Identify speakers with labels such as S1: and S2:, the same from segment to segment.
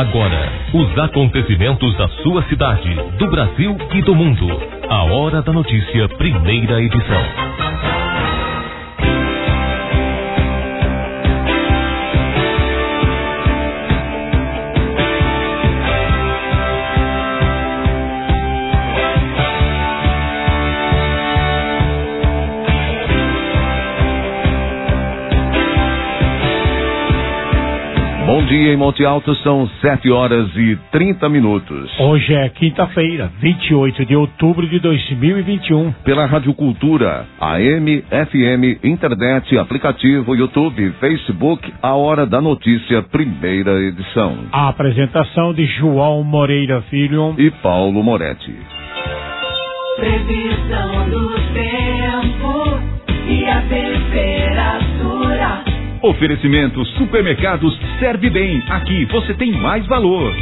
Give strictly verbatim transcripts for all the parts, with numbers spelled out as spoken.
S1: Agora, os acontecimentos da sua cidade, do Brasil e do mundo. A Hora da Notícia, primeira edição.
S2: Bom dia em Monte Alto, são sete horas e trinta minutos.
S3: Hoje é quinta-feira, vinte e oito de outubro de dois mil e vinte e um.
S2: Pela Rádio Cultura, A M, F M, internet, aplicativo, YouTube, Facebook, A Hora da Notícia, primeira edição.
S3: A apresentação de João Moreira Filho
S2: e Paulo Moretti.
S4: Previsão do tempo e a temperatura.
S5: Oferecimento Supermercados Serve Bem. Aqui você tem mais valor.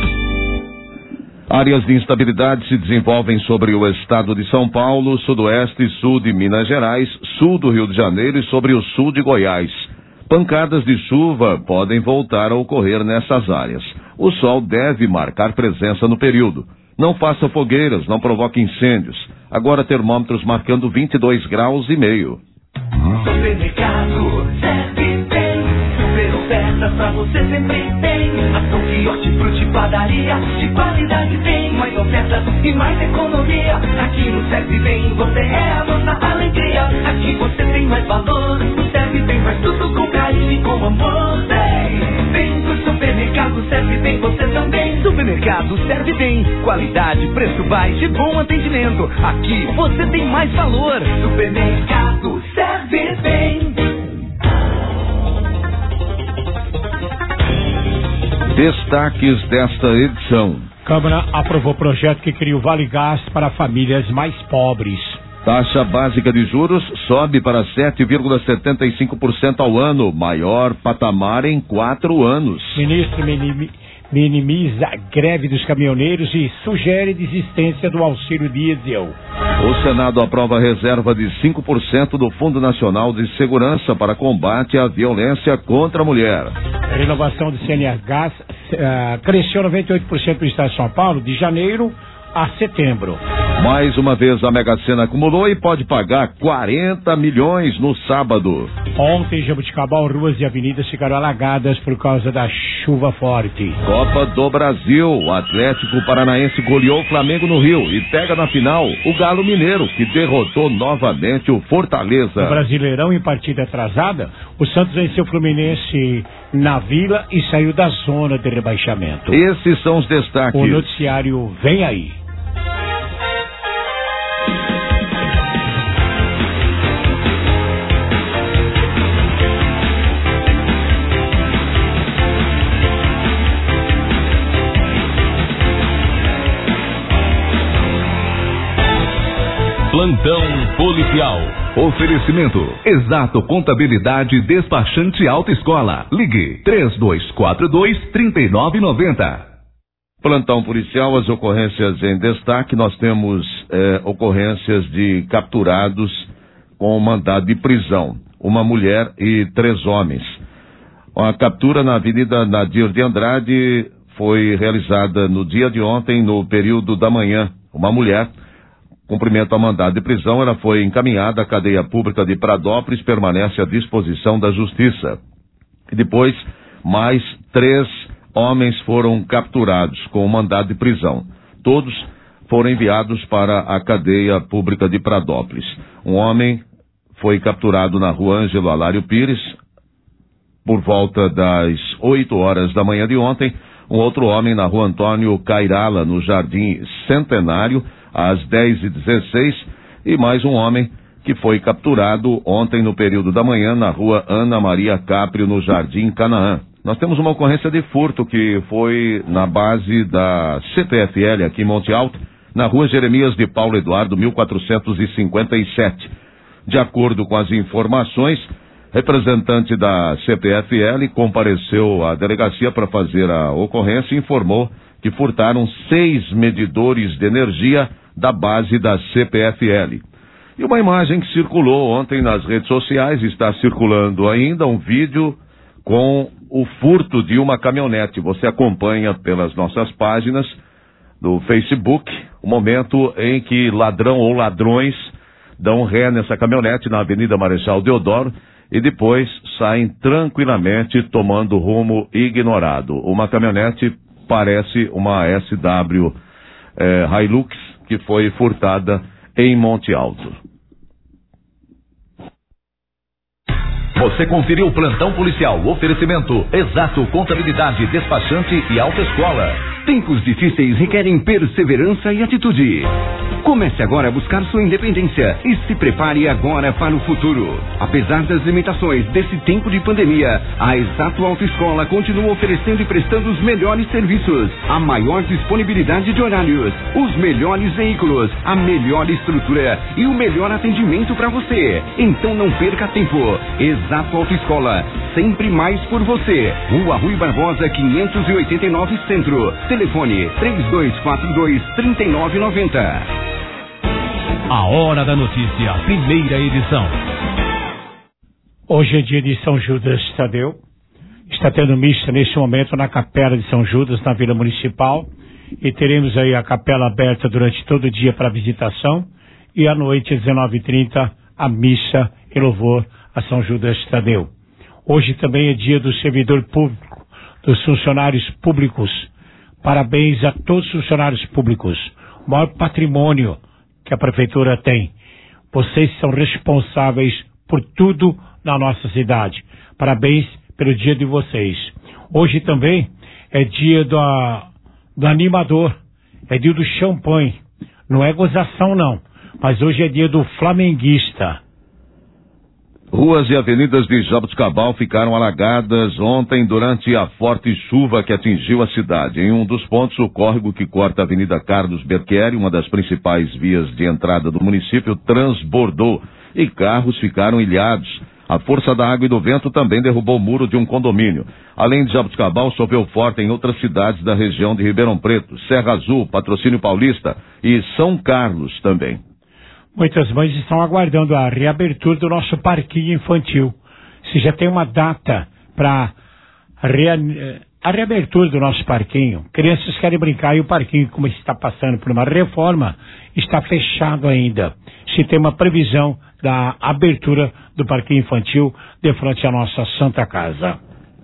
S2: Áreas de instabilidade se desenvolvem sobre o estado de São Paulo, sudoeste e sul de Minas Gerais, sul do Rio de Janeiro e sobre o sul de Goiás. Pancadas de chuva podem voltar a ocorrer nessas áreas. O sol deve marcar presença no período. Não faça fogueiras, não provoque incêndios. Agora termômetros marcando vinte e dois graus e meio.
S4: Supermercado Serve Bem, super ofertas pra você sempre tem. Ação, quiosque, fruta, padaria, de qualidade tem. Mais ofertas e mais economia. Aqui no Serve Bem você é a nossa alegria. Aqui você tem mais valor. No Serve Bem faz tudo com carinho e com amor. Vem, vem pro supermercado Serve Bem você também.
S5: Supermercado Serve Bem, qualidade, preço baixo e bom atendimento. Aqui você tem mais valor.
S4: Supermercado Serve Bem.
S2: Destaques desta edição.
S3: Câmara aprovou projeto que cria o Vale Gás para famílias mais pobres.
S2: Taxa básica de juros sobe para sete vírgula setenta e cinco por cento ao ano, maior patamar em quatro anos.
S3: Ministro minimi, minimiza a greve dos caminhoneiros e sugere desistência do auxílio diesel.
S2: O Senado aprova a reserva de cinco por cento do Fundo Nacional de Segurança para combate à violência contra a mulher.
S3: A renovação do C N H uh, cresceu noventa e oito por cento no estado de São Paulo de janeiro a setembro.
S2: Mais uma vez a Mega Sena acumulou e pode pagar quarenta milhões no sábado.
S3: Ontem em Jabuticabal, ruas e avenidas ficaram alagadas por causa da chuva forte.
S2: Copa do Brasil, o Atlético Paranaense goleou o Flamengo no Rio e pega na final o Galo Mineiro, que derrotou novamente o Fortaleza.
S3: No Brasileirão, em partida atrasada, o Santos venceu o Fluminense na Vila e saiu da zona de rebaixamento.
S2: Esses são os destaques.
S3: O noticiário vem aí.
S1: Plantão policial.
S5: Oferecimento Exato Contabilidade Despachante Autoescola. Ligue três dois quatro dois, três nove nove zero.
S2: Plantão policial, as ocorrências em destaque. Nós temos eh, ocorrências de capturados com mandado de prisão. Uma mulher e três homens. A captura na Avenida Nadir de Andrade foi realizada no dia de ontem, no período da manhã. Uma mulher, cumprimento ao mandado de prisão, ela foi encaminhada à cadeia pública de Pradópolis, permanece à disposição da Justiça. E depois, mais três homens foram capturados com mandado de prisão. Todos foram enviados para a cadeia pública de Pradópolis. Um homem foi capturado na rua Ângelo Alário Pires, por volta das oito horas da manhã de ontem. Um outro homem na rua Antônio Cairala, no Jardim Centenário, às dez e dezesseis, e mais um homem que foi capturado ontem no período da manhã na rua Ana Maria Caprio, no Jardim Canaã. Nós temos uma ocorrência de furto que foi na base da C P F L aqui em Monte Alto, na rua Jeremias de Paulo Eduardo, mil quatrocentos e cinquenta e sete. De acordo com as informações, representante da C P F L compareceu à delegacia para fazer a ocorrência e informou que furtaram seis medidores de energia da base da C P F L. E uma imagem que circulou ontem nas redes sociais, está circulando ainda um vídeo com o furto de uma caminhonete. Você acompanha pelas nossas páginas do Facebook o momento em que ladrão ou ladrões dão ré nessa caminhonete na Avenida Marechal Deodoro e depois saem tranquilamente tomando rumo ignorado. Uma caminhonete parece uma S W eh, Hilux que foi furtada em Monte Alto.
S5: Você conferiu o Plantão Policial. Oferecimento Exato Contabilidade, Despachante e Autoescola. Tempos difíceis requerem perseverança e atitude. Comece agora a buscar sua independência e se prepare agora para o futuro. Apesar das limitações desse tempo de pandemia, a Exato Autoescola continua oferecendo e prestando os melhores serviços, a maior disponibilidade de horários, os melhores veículos, a melhor estrutura e o melhor atendimento para você. Então não perca tempo. Exato Autoescola, sempre mais por você. Rua Rui Barbosa, quinhentos e oitenta e nove Centro. Telefone três dois quatro dois, três nove nove zero.
S1: A Hora da Notícia, primeira edição.
S3: Hoje é dia de São Judas Tadeu. Está tendo missa neste momento na Capela de São Judas, na Vila Municipal. E teremos aí a capela aberta durante todo o dia para visitação. E à noite, às dezenove e trinta, a missa em louvor a São Judas Tadeu. Hoje também é dia do servidor público, dos funcionários públicos. Parabéns a todos os funcionários públicos. O maior patrimônio que a prefeitura tem. Vocês são responsáveis por tudo na nossa cidade. Parabéns pelo dia de vocês. Hoje também é dia do, do animador. É dia do champanhe. Não é gozação não. Mas hoje é dia do flamenguista.
S2: Ruas e avenidas de Jaboticabal ficaram alagadas ontem durante a forte chuva que atingiu a cidade. Em um dos pontos, o córrego que corta a Avenida Carlos Berchieri, uma das principais vias de entrada do município, transbordou e carros ficaram ilhados. A força da água e do vento também derrubou o muro de um condomínio. Além de Jaboticabal, choveu forte em outras cidades da região de Ribeirão Preto, Serra Azul, Patrocínio Paulista e São Carlos também.
S3: Muitas mães estão aguardando a reabertura do nosso parquinho infantil. Se já tem uma data para rea... a reabertura do nosso parquinho, crianças querem brincar e o parquinho, como está passando por uma reforma, está fechado ainda. Se tem uma previsão da abertura do parquinho infantil de frente à nossa Santa Casa.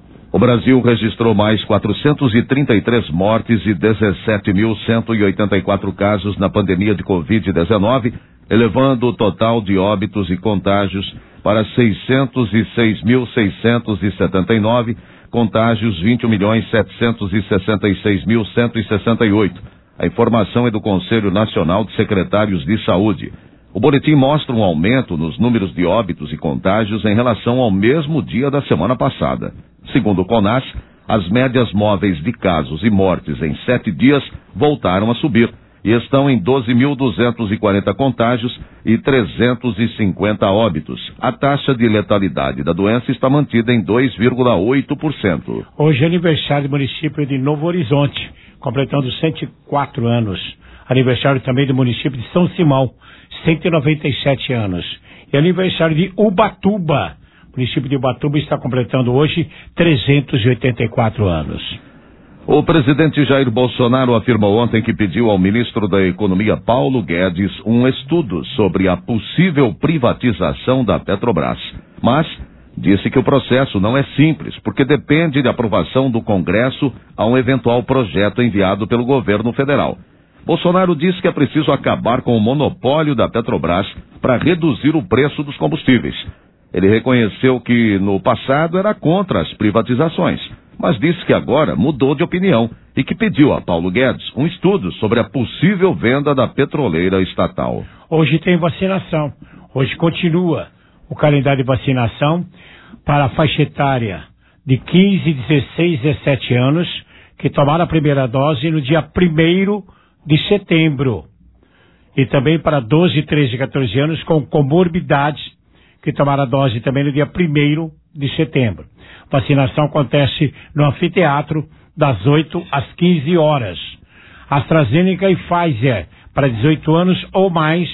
S2: O Brasil registrou mais quatrocentas e trinta e três mortes e dezessete mil cento e oitenta e quatro casos na pandemia de covid dezenove, elevando o total de óbitos e contágios para seiscentos e seis mil seiscentos e setenta e nove, contágios vinte e um milhões setecentos e sessenta e seis mil cento e sessenta e oito. A informação é do Conselho Nacional de Secretários de Saúde. O boletim mostra um aumento nos números de óbitos e contágios em relação ao mesmo dia da semana passada. Segundo o CONAS, as médias móveis de casos e mortes em sete dias voltaram a subir e estão em doze mil duzentos e quarenta contágios e trezentos e cinquenta óbitos. A taxa de letalidade da doença está mantida em dois vírgula oito por cento.
S3: Hoje é aniversário do município de Novo Horizonte, completando cento e quatro anos. Aniversário também do município de São Simão, cento e noventa e sete anos. E aniversário de Ubatuba. O município de Ubatuba está completando hoje trezentos e oitenta e quatro anos.
S2: O presidente Jair Bolsonaro afirmou ontem que pediu ao ministro da Economia, Paulo Guedes, um estudo sobre a possível privatização da Petrobras. Mas disse que o processo não é simples, porque depende de aprovação do Congresso a um eventual projeto enviado pelo governo federal. Bolsonaro disse que é preciso acabar com o monopólio da Petrobras para reduzir o preço dos combustíveis. Ele reconheceu que no passado era contra as privatizações, mas disse que agora mudou de opinião e que pediu a Paulo Guedes um estudo sobre a possível venda da petroleira estatal.
S3: Hoje tem vacinação. Hoje continua o calendário de vacinação para a faixa etária de quinze, dezesseis, dezessete anos que tomaram a primeira dose no dia primeiro de setembro. E também para doze, treze, quatorze anos com comorbidades que tomaram a dose também no dia primeiro de setembro. Vacinação acontece no anfiteatro das oito às quinze horas. AstraZeneca e Pfizer para dezoito anos ou mais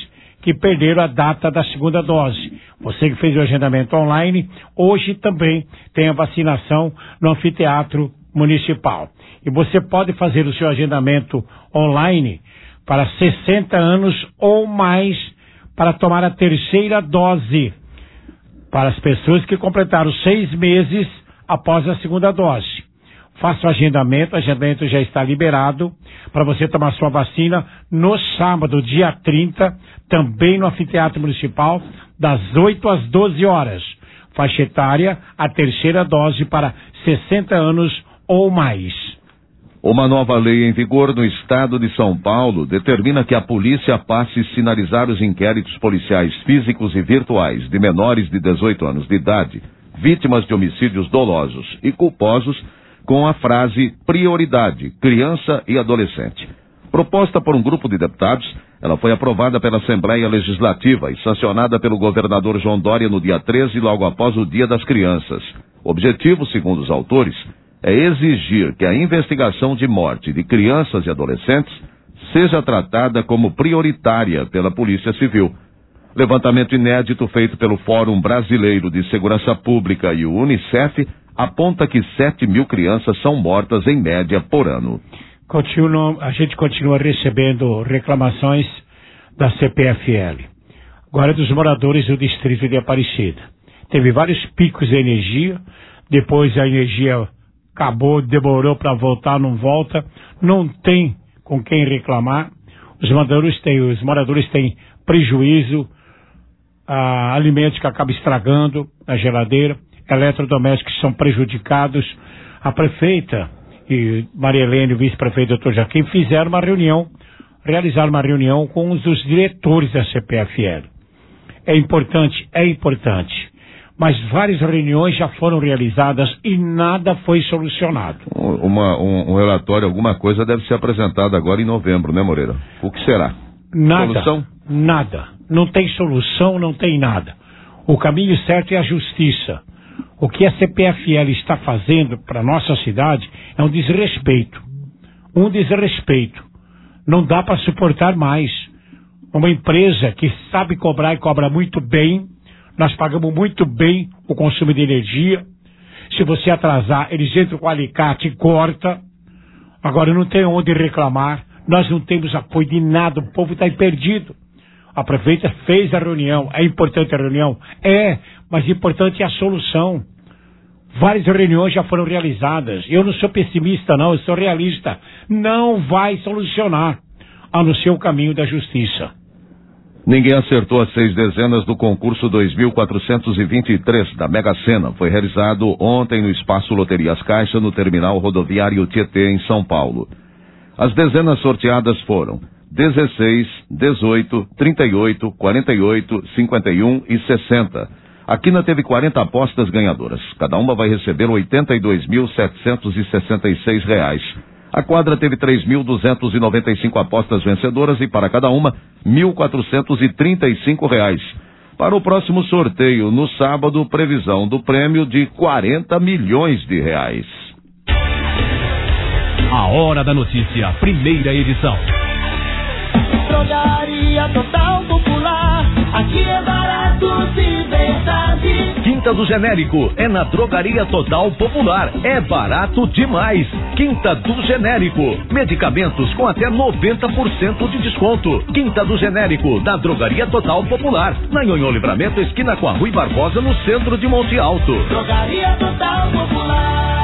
S3: que perderam a data da segunda dose. Você que fez o agendamento online, hoje também tem a vacinação no anfiteatro municipal. E você pode fazer o seu agendamento online para sessenta anos ou mais para tomar a terceira dose. Para as pessoas que completaram seis meses após a segunda dose. Faça o agendamento, o agendamento já está liberado para você tomar sua vacina no sábado, dia trinta, também no anfiteatro municipal, das oito às doze horas. Faixa etária, a terceira dose para sessenta anos ou mais.
S2: Uma nova lei em vigor no estado de São Paulo determina que a polícia passe a sinalizar os inquéritos policiais físicos e virtuais de menores de dezoito anos de idade, vítimas de homicídios dolosos e culposos, com a frase prioridade, criança e adolescente. Proposta por um grupo de deputados, ela foi aprovada pela Assembleia Legislativa e sancionada pelo governador João Dória no dia treze, logo após o Dia das Crianças. O objetivo, segundo os autores, é exigir que a investigação de morte de crianças e adolescentes seja tratada como prioritária pela Polícia Civil. Levantamento inédito feito pelo Fórum Brasileiro de Segurança Pública e o Unicef aponta que sete mil crianças são mortas em média por ano.
S3: Continua, a gente continua recebendo reclamações da C P F L, agora dos moradores do distrito de Aparecida. Teve vários picos de energia, depois a energia acabou, demorou para voltar, não volta, não tem com quem reclamar. Os moradores têm, os moradores têm prejuízo, ah, alimentos que acabam estragando na geladeira, eletrodomésticos são prejudicados. A prefeita e Maria Helene, o vice-prefeito doutor Jaquim, fizeram uma reunião, realizaram uma reunião com os dos diretores da C P F L. É importante, é importante, mas várias reuniões já foram realizadas e nada foi solucionado.
S2: Uma, um, um relatório, alguma coisa deve ser apresentada agora em novembro, né, Moreira? O que será?
S3: Nada,
S2: solução?
S3: Nada. Não tem solução, não tem nada. O caminho certo é a justiça. O que a C P F L está fazendo para a nossa cidade é um desrespeito. Um desrespeito. Não dá para suportar mais. Uma empresa que sabe cobrar e cobra muito bem, nós pagamos muito bem o consumo de energia. Se você atrasar, eles entram com alicate e corta. Agora não tem onde reclamar. Nós não temos apoio de nada. O povo está perdido. A prefeita fez a reunião. É importante a reunião? É, mas importante é a solução. Várias reuniões já foram realizadas. Eu não sou pessimista, não. Eu sou realista. Não vai solucionar, a não ser o caminho da justiça.
S2: Ninguém acertou as seis dezenas do concurso dois mil quatrocentos e vinte e três da Mega Sena. Foi realizado ontem no Espaço Loterias Caixa, no terminal rodoviário Tietê, em São Paulo. As dezenas sorteadas foram dezesseis, dezoito, trinta e oito, quarenta e oito, cinquenta e um e sessenta. A Quina teve quarenta apostas ganhadoras. Cada uma vai receber oitenta e dois mil setecentos e sessenta e seis reais. A quadra teve três mil duzentas e noventa e cinco apostas vencedoras e para cada uma, mil quatrocentos e trinta e cinco reais. Para o próximo sorteio, no sábado, previsão do prêmio de quarenta milhões de reais.
S1: A Hora da Notícia, primeira edição.
S4: Drogaria Total Popular, aqui é barato de verdade.
S5: Quinta do Genérico é na Drogaria Total Popular. É barato demais. Quinta do Genérico. Medicamentos com até noventa por cento de desconto. Quinta do Genérico, da Drogaria Total Popular. Na Nhonhô Livramento, esquina com a Rui Barbosa, no centro de Monte Alto.
S4: Drogaria Total Popular.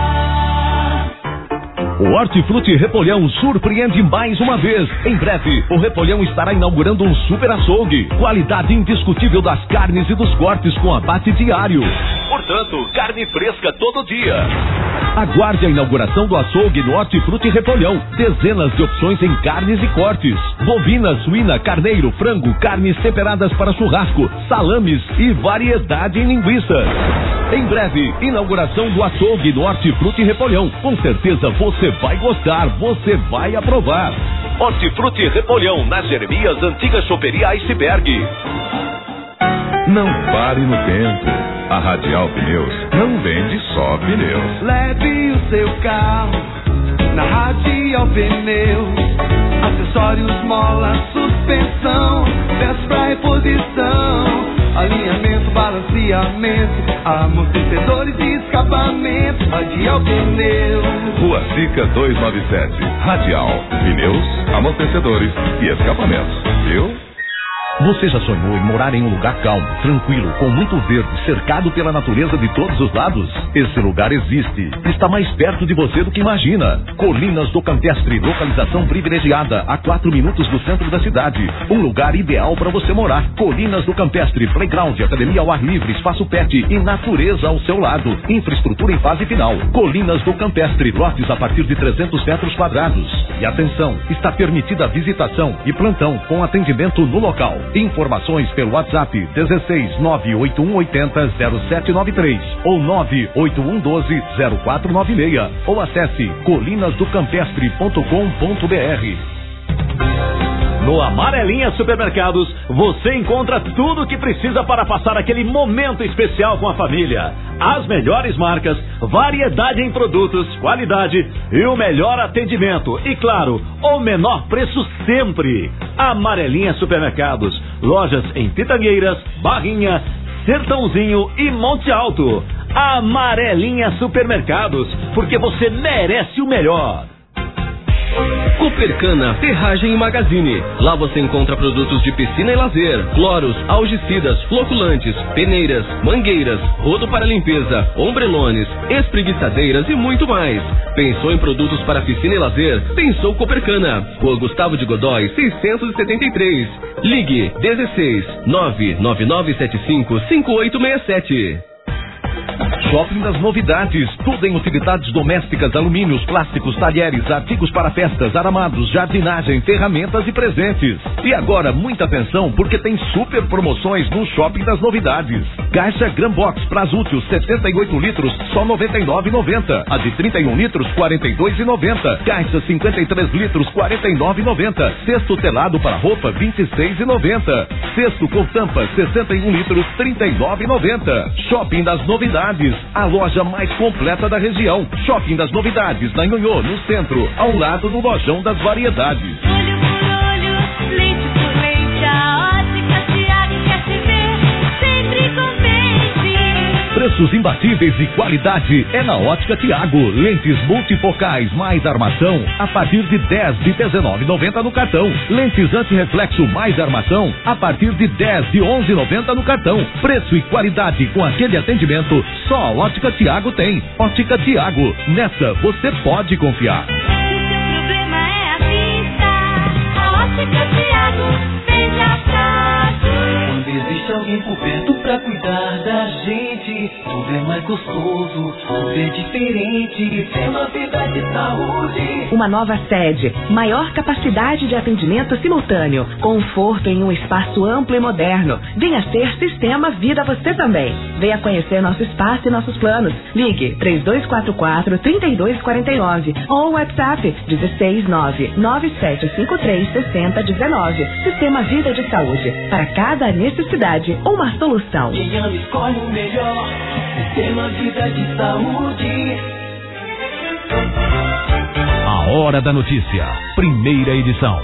S5: O Hortifruti Repolhão surpreende mais uma vez. Em breve, o Repolhão estará inaugurando um super açougue. Qualidade indiscutível das carnes e dos cortes com abate diário. Portanto, carne fresca todo dia. Aguarde a inauguração do açougue no Hortifruti Repolhão. Dezenas de opções em carnes e cortes. Bovina, suína, carneiro, frango, carnes temperadas para churrasco, salames e variedade em linguiças. Em breve, inauguração do açougue no Hortifruti Repolhão. Com certeza você vai gostar, você vai aprovar. Hortifruti Repolhão, na Jeremias, antiga choperia Iceberg.
S6: Não pare no tempo. A Radial Pneus não vende só pneus.
S4: Leve o seu carro na Radial Pneus. A acessórios, mola, suspensão, peças pra reposição, alinhamento, balanceamento, amortecedores e escapamento, Radial Pneus.
S6: Rua Sica duzentos e noventa e sete, Radial, pneus, amortecedores e escapamentos, viu?
S5: Você já sonhou em morar em um lugar calmo, tranquilo, com muito verde, cercado pela natureza de todos os lados? Esse lugar existe. Está mais perto de você do que imagina. Colinas do Campestre, localização privilegiada, a quatro minutos do centro da cidade. Um lugar ideal para você morar. Colinas do Campestre, playground, academia ao ar livre, espaço pet e natureza ao seu lado. Infraestrutura em fase final. Colinas do Campestre, lotes a partir de trezentos metros quadrados. E atenção, está permitida a visitação e plantão com atendimento no local. Informações pelo WhatsApp dezesseis nove oito um oito zero zero sete nove três ou nove oito um um dois zero quatro nove seis ou acesse colinas do campestre ponto com ponto br.
S7: No Amarelinha Supermercados, você encontra tudo o que precisa para passar aquele momento especial com a família. As melhores marcas, variedade em produtos, qualidade e o melhor atendimento. E claro, o menor preço sempre. Amarelinha Supermercados, lojas em Pitangueiras, Barrinha, Sertãozinho e Monte Alto. Amarelinha Supermercados, porque você merece o melhor.
S8: Copercana, Ferragem e Magazine. Lá você encontra produtos de piscina e lazer, cloros, algicidas, floculantes, peneiras, mangueiras, rodo para limpeza, ombrelones, espreguiçadeiras e muito mais. Pensou em produtos para piscina e lazer? Pensou Copercana. Rua Gustavo de Godói, seiscentos e setenta e três. Ligue dezesseis nove nove nove sete cinco cinco oito seis sete.
S5: Shopping das Novidades, tudo em utilidades domésticas, alumínios, plásticos, talheres, artigos para festas, aramados, jardinagem, ferramentas e presentes. E agora, muita atenção, porque tem super promoções no Shopping das Novidades. Caixa Grambox Prazútil, setenta e oito litros, só noventa e nove reais e noventa centavos. A de trinta e um litros, quarenta e dois reais e noventa centavos. Caixa cinquenta e três litros, quarenta e nove reais e noventa centavos. Cesto telado para roupa, vinte e seis reais e noventa centavos. Cesto com tampa, sessenta e um litros, trinta e nove reais e noventa centavos. Shopping das Novidades, a loja mais completa da região. Shopping das Novidades, na Nhonhô, no centro, ao lado do Lojão das Variedades.
S9: Olho por olho, leite por leite, a ótica Tiago quer te ver sempre contente.
S5: Preços imbatíveis e qualidade é na Ótica Tiago. Lentes multifocais mais armação a partir de dez de dezenove reais e noventa centavos no cartão. Lentes antirreflexo mais armação a partir de dez de onze reais e noventa centavos no cartão. Preço e qualidade com aquele atendimento só a Ótica Tiago tem. Ótica Tiago, nessa você pode confiar.
S9: Se o problema é a vista, a Ótica Tiago veja fácil.
S4: Quando existe alguém por perto pra cuidar da gente, tudo é mais gostoso, tudo é diferente. Tem uma vida de saúde.
S10: Uma nova sede, maior capacidade de atendimento simultâneo, conforto em um espaço amplo e moderno. Venha ser Sistema Vida você também. Venha conhecer nosso espaço e nossos planos. Ligue três dois quatro quatro, três dois quatro nove ou WhatsApp dezesseis nove nove sete cinco três seis zero um nove. Sistema Vida de Saúde. Para cada necessidade, uma solução.
S4: Quem ama escolhe o melhor. Sistema Vida de Saúde.
S1: A Hora da Notícia, primeira edição.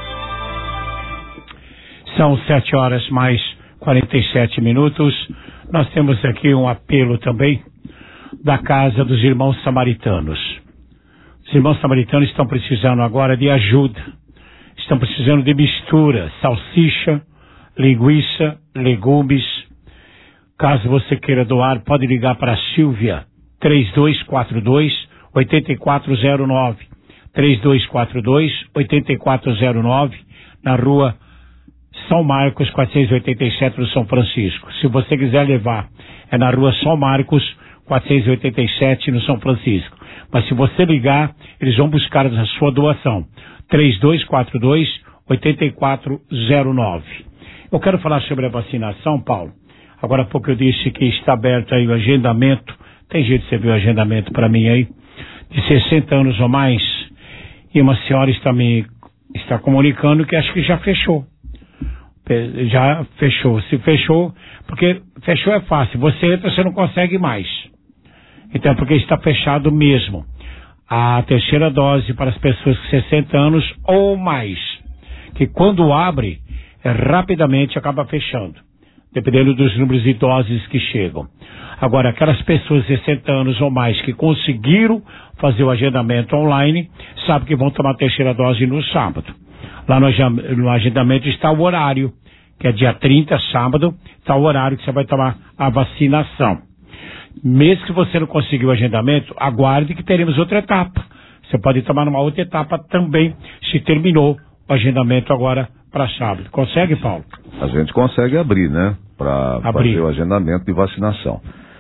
S3: São sete horas mais quarenta e sete minutos. Nós temos aqui um apelo também da Casa dos Irmãos Samaritanos. Os Irmãos Samaritanos estão precisando agora de ajuda. Estão precisando de mistura, salsicha, linguiça, legumes. Caso você queira doar, pode ligar para a Silvia, três dois quatro dois, oito quatro zero nove. três dois quatro dois, oito quatro zero nove, na rua São Marcos, quatrocentos e oitenta e sete, do São Francisco. Se você quiser levar, é na rua São Marcos, quatrocentos e oitenta e sete, no São Francisco. Mas se você ligar, eles vão buscar a sua doação. três dois quatro dois, oito quatro zero nove. Eu quero falar sobre a vacinação, Paulo. Agora há pouco eu disse que está aberto aí o agendamento. Tem jeito de você ver o agendamento para mim aí? De sessenta anos ou mais. E uma senhora está me está comunicando que acho que já fechou. Já fechou. Se fechou, porque fechou é fácil. Você entra, você não consegue mais. Então é porque está fechado mesmo. a terceira dose para as pessoas com sessenta anos ou mais, que quando abre, é, rapidamente acaba fechando, dependendo dos números de doses que chegam. Agora, aquelas pessoas de sessenta anos ou mais que conseguiram fazer o agendamento online, sabem que vão tomar a terceira dose no sábado. Lá no, no agendamento está o horário, que é dia trinta, sábado, está o horário que você vai tomar a vacinação. Mesmo que você não conseguiu o agendamento, aguarde que teremos outra etapa. Você pode tomar uma outra etapa também, se terminou o agendamento agora para sábado. Consegue, Paulo?
S2: A gente consegue abrir, né? Para fazer o agendamento de vacinação.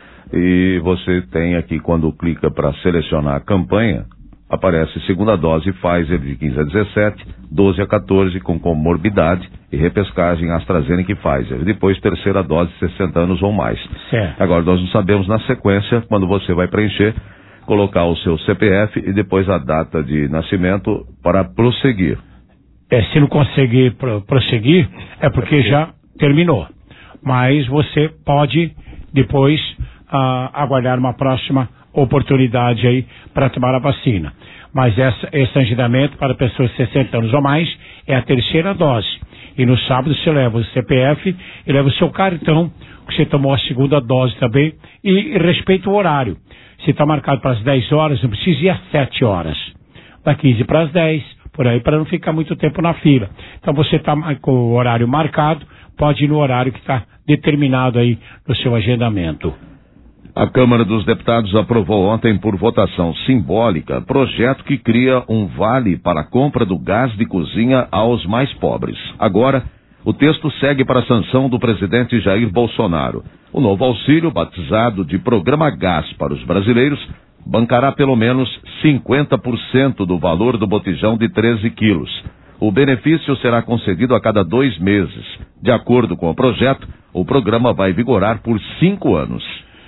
S2: E você tem aqui, quando clica para selecionar a campanha, aparece segunda dose Pfizer de quinze a dezessete, doze a quatorze com comorbidade e repescagem AstraZeneca e Pfizer. Depois terceira dose sessenta anos ou mais.
S3: Certo.
S2: Agora nós não sabemos na sequência, quando você vai preencher, colocar o seu C P F e depois a data de nascimento para prosseguir.
S3: É, se não conseguir pro, prosseguir, é porque já terminou. Mas você pode depois ah, aguardar uma próxima oportunidade aí para tomar a vacina. Mas essa, esse agendamento para pessoas de sessenta anos ou mais é a terceira dose. E no sábado você leva o C P F e leva o seu cartão, que você tomou a segunda dose também, e respeita o horário. Se está marcado para as dez horas, não precisa ir às sete horas. Vai quinze para as dez, por aí, para não ficar muito tempo na fila. Então você está com o horário marcado, pode ir no horário que está determinado aí no seu agendamento.
S2: A Câmara dos Deputados aprovou ontem por votação simbólica projeto que cria um vale para a compra do gás de cozinha aos mais pobres. Agora, o texto segue para a sanção do presidente Jair Bolsonaro. O novo auxílio, batizado de Programa Gás para os brasileiros, bancará pelo menos cinquenta por cento do valor do botijão de treze quilos. O benefício será concedido a cada dois meses. De acordo com o projeto, o programa vai vigorar por cinco anos.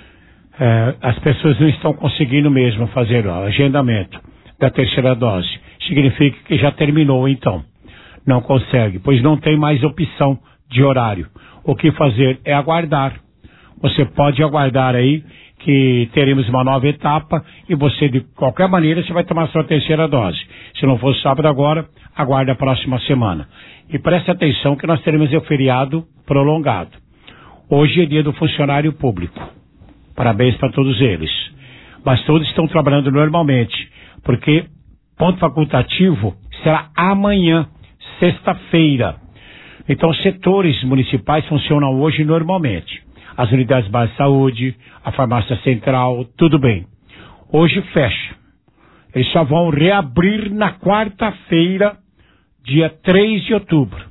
S3: É, as pessoas não estão conseguindo mesmo fazer o agendamento da terceira dose. Significa que já terminou, então. Não consegue, pois não tem mais opção de horário. O que fazer é aguardar. Você pode aguardar aí que teremos uma nova etapa e você, de qualquer maneira, você vai tomar sua terceira dose. Se não for sábado agora, aguarde a próxima semana. E preste atenção que nós teremos o feriado prolongado. Hoje é dia do funcionário público. Parabéns para todos eles. Mas todos estão trabalhando normalmente, porque ponto facultativo será amanhã, sexta-feira. Então, setores municipais funcionam hoje normalmente. As unidades básicas de saúde, a farmácia central, tudo bem. Hoje fecha. Eles só vão reabrir na quarta-feira, dia três de outubro.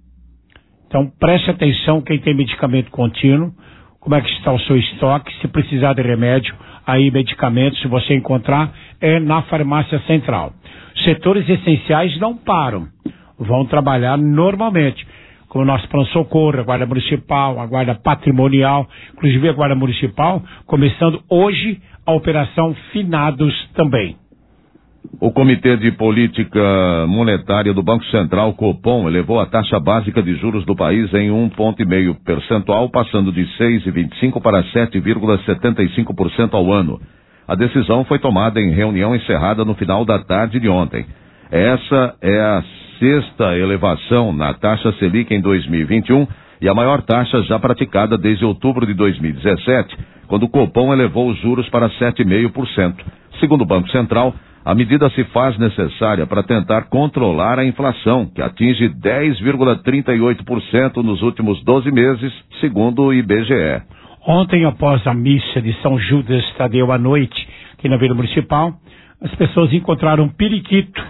S3: Então, preste atenção quem tem medicamento contínuo, como é que está o seu estoque, se precisar de remédio, aí medicamentos, se você encontrar, é na farmácia central. Setores essenciais não param, vão trabalhar normalmente, como o nosso pronto-socorro, a Guarda Municipal, a Guarda Patrimonial, inclusive a Guarda Municipal, começando hoje a Operação Finados também.
S2: O Comitê de Política Monetária do Banco Central, Copom, elevou a taxa básica de juros do país em um vírgula cinco ponto percentual, passando de seis vírgula vinte e cinco por cento para sete vírgula setenta e cinco por cento ao ano. A decisão foi tomada em reunião encerrada no final da tarde de ontem. Essa é a sexta elevação na taxa Selic em dois mil e vinte e um e a maior taxa já praticada desde outubro de dois mil e dezessete, quando o Copom elevou os juros para sete vírgula cinco por cento. Segundo o Banco Central, a medida se faz necessária para tentar controlar a inflação, que atinge dez vírgula trinta e oito por cento nos últimos doze meses, segundo o I B G E.
S3: Ontem, após a missa de São Judas Tadeu à noite, aqui na Vila Municipal, as pessoas encontraram um periquito,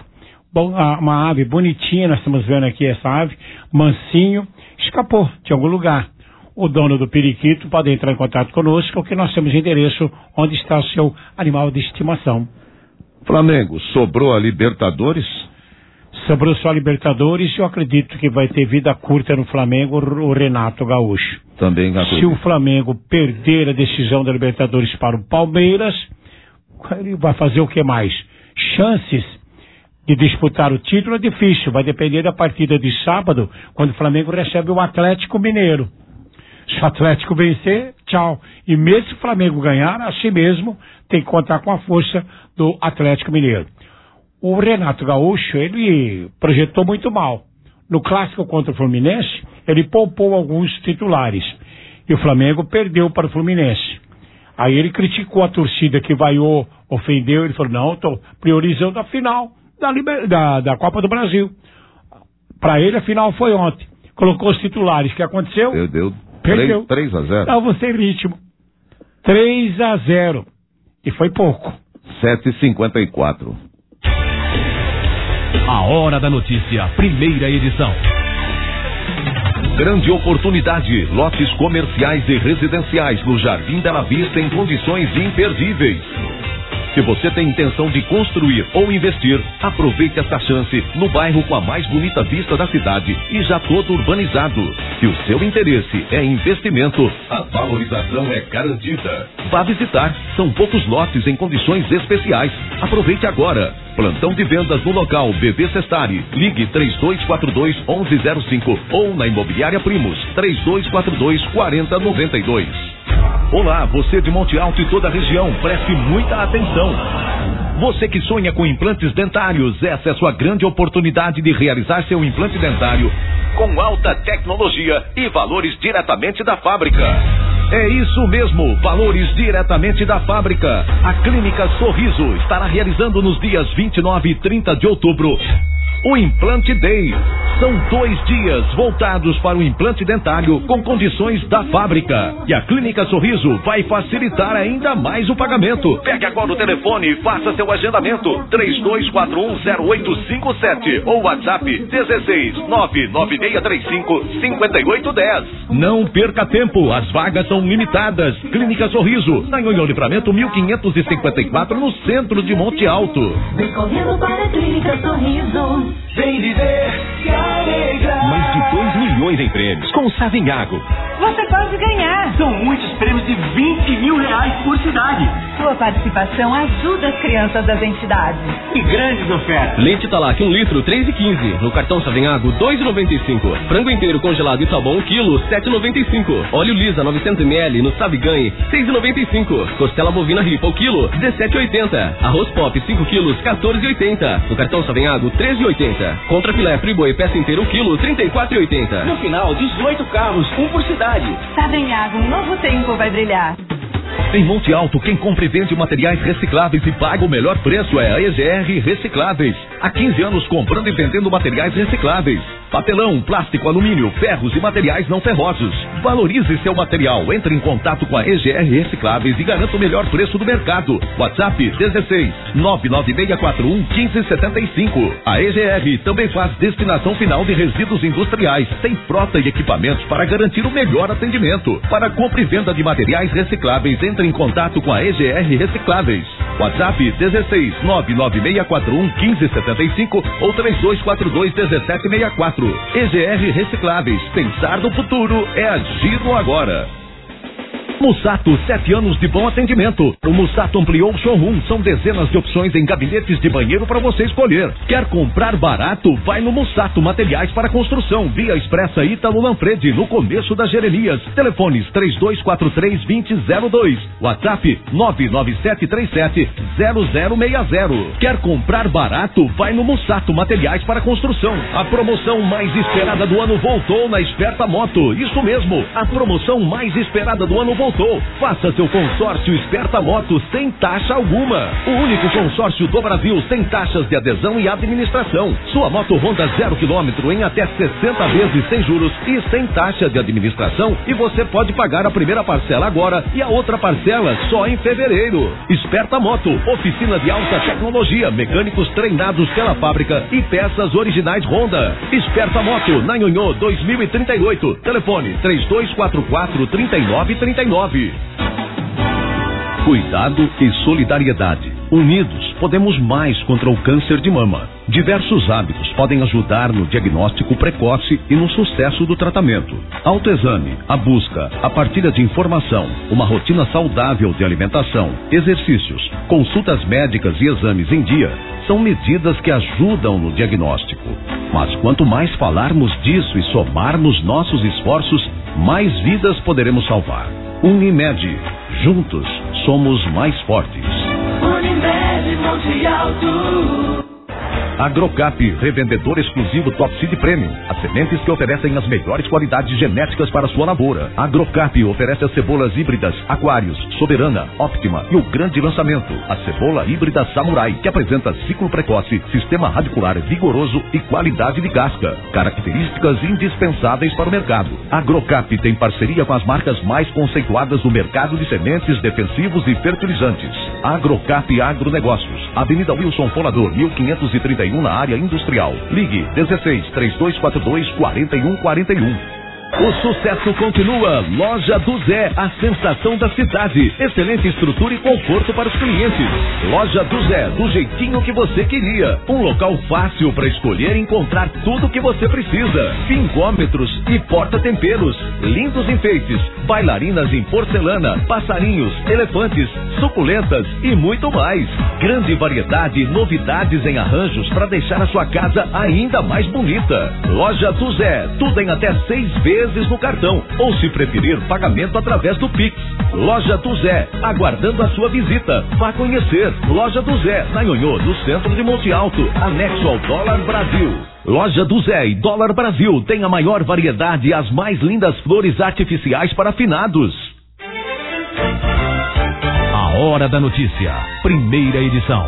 S3: uma ave bonitinha, nós estamos vendo aqui essa ave, mansinho, escapou de algum lugar. O dono do periquito pode entrar em contato conosco, porque nós temos endereço onde está o seu animal de estimação.
S2: Flamengo, sobrou a Libertadores?
S3: Sobrou só a Libertadores, eu acredito que vai ter vida curta no Flamengo o Renato Gaúcho.
S2: Também acredito.
S3: Se o Flamengo perder a decisão da Libertadores para o Palmeiras, ele vai fazer o que mais? Chances de disputar o título é difícil, vai depender da partida de sábado, quando o Flamengo recebe o Atlético Mineiro. Se o Atlético vencer, tchau. E mesmo se o Flamengo ganhar, assim mesmo, tem que contar com a força do Atlético Mineiro. O Renato Gaúcho, ele projetou muito mal. No clássico contra o Fluminense, ele poupou alguns titulares. E o Flamengo perdeu para o Fluminense. Aí ele criticou a torcida que vaiou, ofendeu. Ele falou, não, estou priorizando a final da, Liber... da, da Copa do Brasil. Para ele, a final foi ontem. Colocou os titulares. O que aconteceu?
S2: Perdeu.
S3: Perdeu.
S2: três a zero.
S3: Estava sem ritmo. três a zero. E foi pouco.
S2: sete e cinquenta e quatro.
S1: A Hora da Notícia, primeira edição. Grande oportunidade, lotes comerciais e residenciais no Jardim Bela Vista em condições imperdíveis. Se você tem intenção de construir ou investir, aproveite esta chance no bairro com a mais bonita vista da cidade e já todo urbanizado. Se o seu interesse é investimento, a valorização é garantida. Vá visitar, são poucos lotes em condições especiais. Aproveite agora. Plantão de vendas no local B V Sestari. Ligue três dois quatro dois, um um zero cinco ou na Imobiliária Primos três dois quatro dois, quatro zero nove dois. Olá, você de Monte Alto e toda a região, preste muita atenção. Você que sonha com implantes dentários, essa é a sua grande oportunidade de realizar seu implante dentário com alta tecnologia e valores diretamente da fábrica. É isso mesmo, valores diretamente da fábrica. A Clínica Sorriso estará realizando nos dias vinte e nove e trinta de outubro o Implante Day. São dois dias voltados para o implante dentário com condições da fábrica. E a Clínica Sorriso vai facilitar ainda mais o pagamento. Pegue agora o telefone e faça seu agendamento. três dois quatro um, zero oito cinco sete ou WhatsApp dezesseis, nove nove seis três cinco, cinco oito um zero. Não perca tempo, as vagas são limitadas. Clínica Sorriso, na Nhonhô Livramento mil quinhentos e cinquenta e quatro, no centro de Monte Alto.
S4: Vem correndo para a Clínica Sorriso. Vem viver e alegrar.
S1: Mais de dois milhões em prêmios com o Savinhago.
S11: Você pode ganhar.
S12: São muitos prêmios de vinte mil reais por cidade.
S11: Sua participação ajuda as crianças das entidades.
S12: E grandes ofertas.
S8: Leite Talac um litro, três e quinze. No cartão Savinhago, dois e noventa e cinco. Frango inteiro congelado Itabom, um quilo, sete e noventa e cinco. Óleo Lisa, novecentos mililitros, no Saviganhe, seis e noventa e cinco. Costela bovina ripa, o quilo, dezessete e oitenta. Arroz Pop, cinco quilos, quatorze e oitenta. No cartão Savinhago, treze e oitenta. Contra filé Friboi, peça inteira, o quilo, trinta e quatro e oitenta.
S12: No final, dezoito carros, um por cidade.
S11: Savinhago, um novo tempo vai brilhar.
S1: Em Monte Alto, quem compra e vende materiais recicláveis e paga o melhor preço é a E G R Recicláveis. Há quinze anos comprando e vendendo materiais recicláveis. Papelão, plástico, alumínio, ferros e materiais não ferrosos. Valorize seu material. Entre em contato com a E G R Recicláveis e garanta o melhor preço do mercado. WhatsApp dezesseis, nove nove seis quatro um, um cinco sete cinco. A E G R também faz destinação final de resíduos industriais. Tem frota e equipamentos para garantir o melhor atendimento. Para compra e venda de materiais recicláveis, entre em contato com a E G R Recicláveis. WhatsApp dezesseis, nove nove seis quatro um, um cinco sete cinco ou três dois quatro dois, um sete seis quatro. E G R Recicláveis. Pensar no futuro é agir no agora. Mussato, sete anos de bom atendimento. O Mussato ampliou o showroom. São dezenas de opções em gabinetes de banheiro para você escolher. Quer comprar barato? Vai no Mussato Materiais para Construção. Via Expressa Ítalo Lanfredi, no começo da Jeremias. Telefones três dois quatro três, dois zero zero dois. WhatsApp nove nove sete três sete, zero zero seis zero. Quer comprar barato? Vai no Mussato Materiais para Construção. A promoção mais esperada do ano voltou na Esperta Moto. Isso mesmo, a promoção mais esperada do ano voltou. Faça seu consórcio Esperta Moto sem taxa alguma. O único consórcio do Brasil sem taxas de adesão e administração. Sua moto Honda zero quilômetro em até sessenta vezes sem juros e sem taxa de administração. E você pode pagar a primeira parcela agora e a outra parcela só em fevereiro. Esperta Moto, oficina de alta tecnologia, mecânicos treinados pela fábrica e peças originais Honda. Esperta Moto, na Nhonhô dois mil e trinta e oito. Telefone três dois quatro quatro, três nove três nove. Cuidado e solidariedade. Unidos, podemos mais contra o câncer de mama. Diversos hábitos podem ajudar no diagnóstico precoce e no sucesso do tratamento. Autoexame, a busca, a partilha de informação, uma rotina saudável de alimentação, exercícios, consultas médicas e exames em dia são medidas que ajudam no diagnóstico. Mas quanto mais falarmos disso e somarmos nossos esforços, mais vidas poderemos salvar. Unimed, juntos somos mais fortes.
S4: Unimed Monte Alto.
S1: Agrocap, revendedor exclusivo Top Seed Premium. As sementes que oferecem as melhores qualidades genéticas para sua lavoura. Agrocap oferece as cebolas híbridas Aquários, Soberana, Optima e o grande lançamento, a cebola híbrida Samurai, que apresenta ciclo precoce, sistema radicular vigoroso e qualidade de casca. Características indispensáveis para o mercado. Agrocap tem parceria com as marcas mais conceituadas do mercado de sementes, defensivos e fertilizantes. Agrocap Agronegócios, Avenida Wilson Fonador, mil quinhentos e trinta e um, na área industrial. Ligue dezesseis, três dois quatro dois, quatro um quatro um. O sucesso continua. Loja do Zé, a sensação da cidade. Excelente estrutura e conforto para os clientes. Loja do Zé, do jeitinho que você queria. Um local fácil para escolher e encontrar tudo o que você precisa. Pingômetros e porta-temperos. Lindos enfeites. Bailarinas em porcelana. Passarinhos, elefantes, suculentas e muito mais. Grande variedade e novidades em arranjos para deixar a sua casa ainda mais bonita. Loja do Zé, tudo em até seis vezes no cartão, ou se preferir, pagamento através do Pix. Loja do Zé, aguardando a sua visita. Vá conhecer. Loja do Zé, na Nhonhô, no centro de Monte Alto, anexo ao Dólar Brasil. Loja do Zé e Dólar Brasil tem a maior variedade e as mais lindas flores artificiais para finados.
S5: A Hora da Notícia, primeira edição.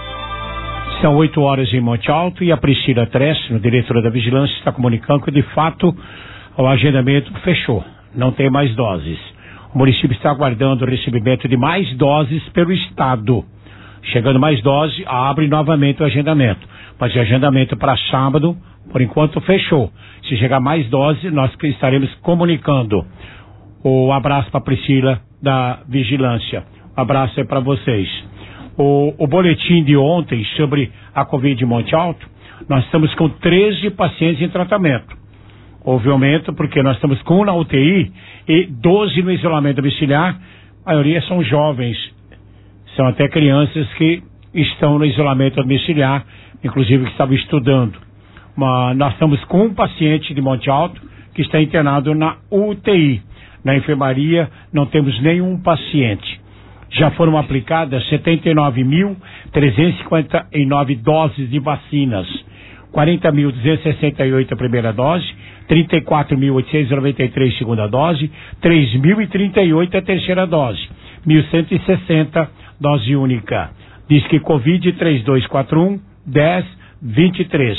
S3: São oito horas em Monte Alto e a Priscila Tressino, diretora da Vigilância, está comunicando que de fato o agendamento fechou, não tem mais doses. O município está aguardando o recebimento de mais doses pelo Estado. Chegando mais doses, abre novamente o agendamento. Mas o agendamento para sábado, por enquanto, fechou. Se chegar mais doses, nós estaremos comunicando. Um abraço para a Priscila da Vigilância. Um abraço aí para vocês. O, o boletim de ontem sobre a Covid de Monte Alto, nós estamos com treze pacientes em tratamento. Houve aumento porque nós estamos com um na U T I e doze no isolamento domiciliar. A maioria são jovens, são até crianças que estão no isolamento domiciliar, inclusive que estavam estudando. Mas nós estamos com um paciente de Monte Alto que está internado na U T I. Na enfermaria não temos nenhum paciente. Já foram aplicadas setenta e nove mil trezentas e cinquenta e nove doses de vacinas. quarenta mil duzentos e sessenta e oito a primeira dose, trinta e quatro mil oitocentos e noventa e três a segunda dose, três mil e trinta e oito a terceira dose, mil cento e sessenta dose única. Diz que Covid três dois quatro um, dez, vinte e três.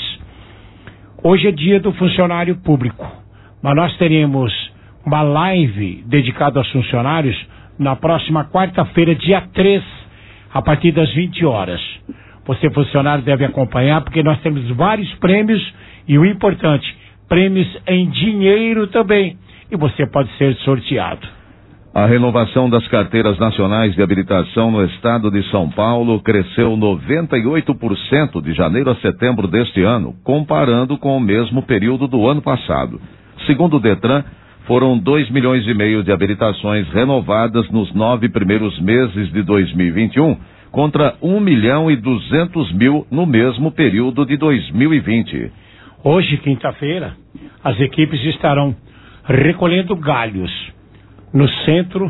S3: Hoje é dia do funcionário público, mas nós teremos uma live dedicada aos funcionários na próxima quarta-feira, dia três, a partir das vinte horas. Você, funcionário, deve acompanhar, porque nós temos vários prêmios e o importante, prêmios em dinheiro também. E você pode ser sorteado.
S2: A renovação das carteiras nacionais de habilitação no estado de São Paulo cresceu noventa e oito por cento de janeiro a setembro deste ano, comparando com o mesmo período do ano passado. Segundo o Detran, foram dois milhões e meio de habilitações renovadas nos nove primeiros meses de dois mil e vinte e um, contra um milhão e duzentos mil no mesmo período de dois mil e vinte.
S3: Hoje, quinta-feira, as equipes estarão recolhendo galhos no centro,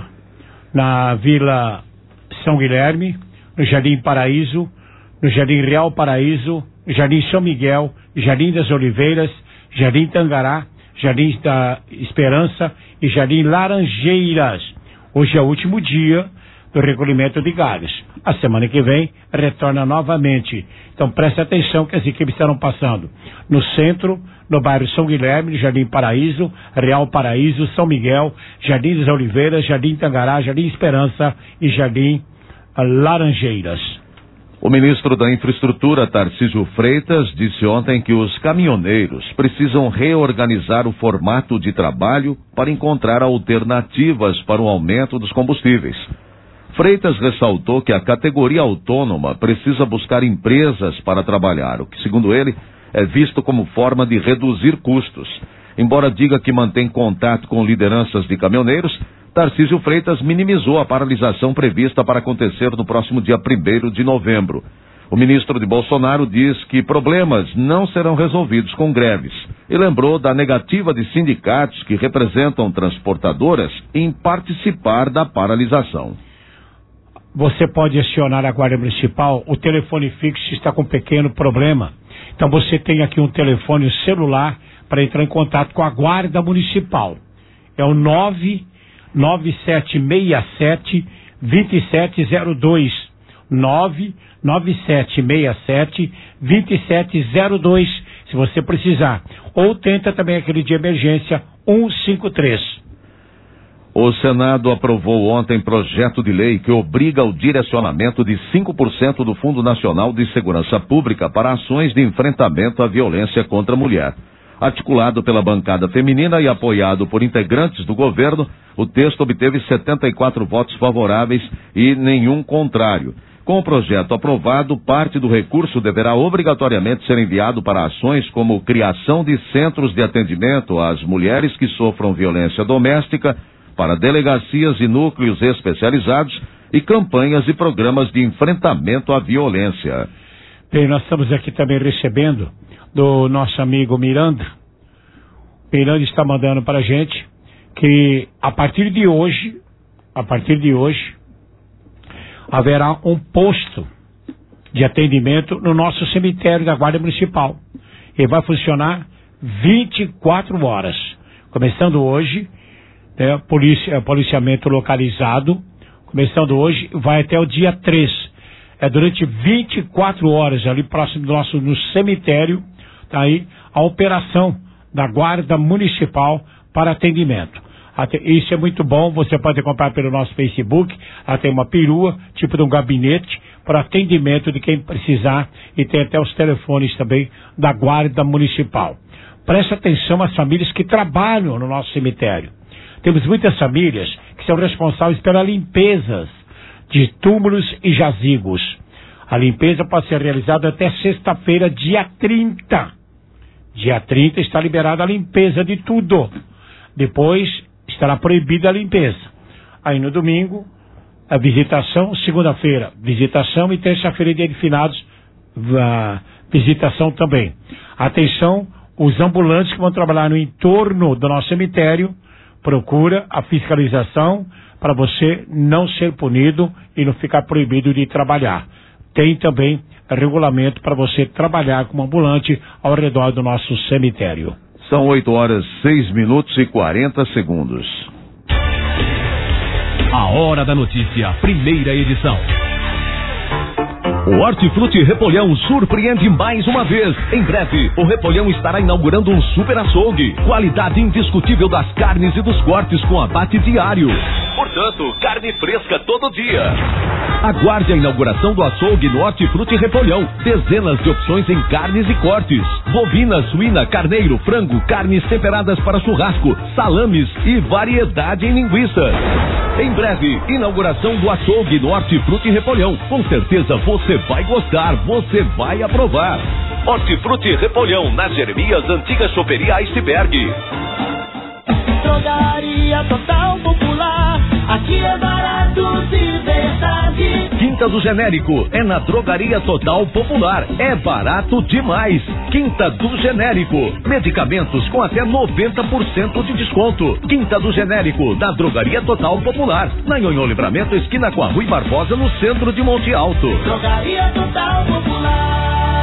S3: na Vila São Guilherme, no Jardim Paraíso, no Jardim Real Paraíso, no Jardim São Miguel, Jardim das Oliveiras, Jardim Tangará, Jardim da Esperança e Jardim Laranjeiras. Hoje é o último dia do recolhimento de galhos. A semana que vem retorna novamente. Então preste atenção que as equipes estarão passando no centro, no bairro São Guilherme, Jardim Paraíso, Real Paraíso, São Miguel, Jardim das Oliveiras, Jardim Tangará, Jardim Esperança e Jardim Laranjeiras.
S2: O ministro da Infraestrutura, Tarcísio Freitas, disse ontem que os caminhoneiros precisam reorganizar o formato de trabalho para encontrar alternativas para o aumento dos combustíveis. Freitas ressaltou que a categoria autônoma precisa buscar empresas para trabalhar, o que, segundo ele, é visto como forma de reduzir custos. Embora diga que mantém contato com lideranças de caminhoneiros, Tarcísio Freitas minimizou a paralisação prevista para acontecer no próximo dia primeiro de novembro. O ministro de Bolsonaro diz que problemas não serão resolvidos com greves e lembrou da negativa de sindicatos que representam transportadoras em participar da paralisação.
S3: Você pode acionar a Guarda Municipal, o telefone fixo está com um pequeno problema. Então você tem aqui um telefone celular para entrar em contato com a Guarda Municipal. É o nove nove sete seis sete dois sete zero dois. nove nove sete seis sete dois sete zero dois, se você precisar. Ou tenta também aquele de emergência um cinco três.
S2: O Senado aprovou ontem projeto de lei que obriga o direcionamento de cinco por cento do Fundo Nacional de Segurança Pública para ações de enfrentamento à violência contra a mulher. Articulado pela bancada feminina e apoiado por integrantes do governo, o texto obteve setenta e quatro votos favoráveis e nenhum contrário. Com o projeto aprovado, parte do recurso deverá obrigatoriamente ser enviado para ações como criação de centros de atendimento às mulheres que sofram violência doméstica, para delegacias e núcleos especializados e campanhas e programas de enfrentamento à violência.
S3: Bem, nós estamos aqui também recebendo do nosso amigo Miranda. Miranda está mandando para a gente que a partir de hoje, a partir de hoje, haverá um posto de atendimento no nosso cemitério da Guarda Municipal. Ele vai funcionar vinte e quatro horas. Começando hoje, né, policia, policiamento localizado, começando hoje, vai até o dia três. É durante vinte e quatro horas, ali próximo do nosso no cemitério, tá aí a operação da Guarda Municipal para atendimento. Até, isso é muito bom, você pode comprar pelo nosso Facebook, ela tem uma perua, tipo de um gabinete, para atendimento de quem precisar, e tem até os telefones também da Guarda Municipal. Preste atenção às famílias que trabalham no nosso cemitério. Temos muitas famílias que são responsáveis pela limpeza de túmulos e jazigos. A limpeza pode ser realizada até sexta-feira, dia trinta. Dia trinta está liberada a limpeza de tudo. Depois estará proibida a limpeza. Aí no domingo, a visitação, segunda-feira, visitação e terça-feira, dia de finados, a visitação também. Atenção, os ambulantes que vão trabalhar no entorno do nosso cemitério, procura a fiscalização para você não ser punido e não ficar proibido de trabalhar. Tem também regulamento para você trabalhar como ambulante ao redor do nosso cemitério.
S2: São oito horas, seis minutos e quarenta segundos.
S5: A Hora da Notícia, primeira edição. O Hortifruti Repolhão surpreende mais uma vez. Em breve, o Repolhão estará inaugurando um super açougue. Qualidade indiscutível das carnes e dos cortes com abate diário. Portanto, carne fresca todo dia. Aguarde a inauguração do açougue no Hortifruti Repolhão. Dezenas de opções em carnes e cortes. Bovina, suína, carneiro, frango, carnes temperadas para churrasco, salames e variedade em linguiças. Em breve, inauguração do açougue no Hortifruti Repolhão. Com certeza você vai gostar, você vai aprovar. Hortifruti Repolhão, na Jeremias, antiga choperia Iceberg.
S4: Drogaria Total Popular, aqui é barato de verdade.
S5: Quinta do Genérico é na Drogaria Total Popular. É barato demais. Quinta do Genérico. Medicamentos com até noventa por cento de desconto. Quinta do Genérico, na Drogaria Total Popular. Na Nhonhô Livramento, esquina com a Rui Barbosa, no centro de Monte Alto.
S4: Drogaria Total Popular.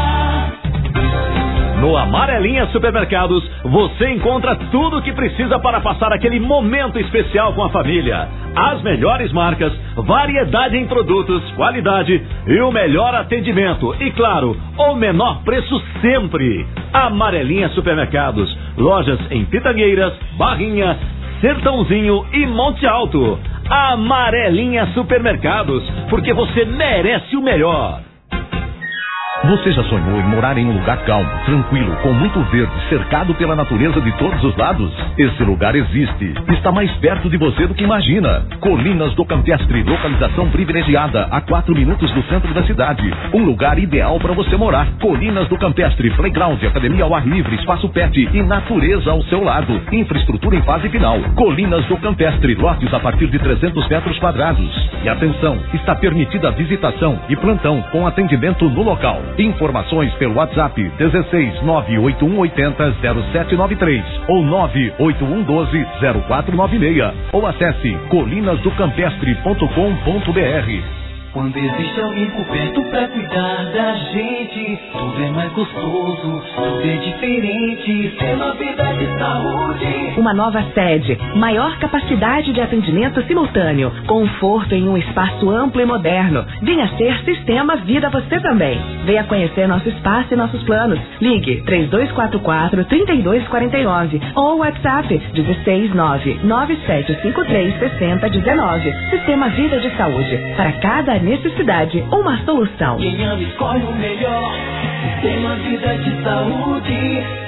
S7: No Amarelinha Supermercados, você encontra tudo o que precisa para passar aquele momento especial com a família. As melhores marcas, variedade em produtos, qualidade e o melhor atendimento. E claro, o menor preço sempre. Amarelinha Supermercados, lojas em Pitangueiras, Barrinha, Sertãozinho e Monte Alto. Amarelinha Supermercados, porque você merece o melhor.
S1: Você já sonhou em morar em um lugar calmo, tranquilo, com muito verde, cercado pela natureza de todos os lados? Esse lugar existe. Está mais perto de você do que imagina. Colinas do Campestre, localização privilegiada, a quatro minutos do centro da cidade. Um lugar ideal para você morar. Colinas do Campestre, playground, academia ao ar livre, espaço pet e natureza ao seu lado. Infraestrutura em fase final. Colinas do Campestre, lotes a partir de trezentos metros quadrados. E atenção, está permitida a visitação e plantão com atendimento no local. Informações pelo WhatsApp dezesseis nove oito um oito zero zero sete nove três ou nove oito um um dois zero quatro nove seis ou acesse colinas do campestre ponto com ponto br.
S4: Quando existe alguém por perto pra cuidar da gente, tudo é mais gostoso, tudo é diferente, é novidade de saúde.
S10: Uma nova sede, maior capacidade de atendimento simultâneo, conforto em um espaço amplo e moderno. Venha ser Sistema Vida você também. Venha conhecer nosso espaço e nossos planos. Ligue três dois quatro quatro, três dois quatro nove ou WhatsApp dezesseis nove nove sete cinco três seis zero um nove. Sistema Vida de Saúde. Para cada necessidade, uma solução.
S4: Quem ama escolhe o melhor. Sistema Vida de Saúde.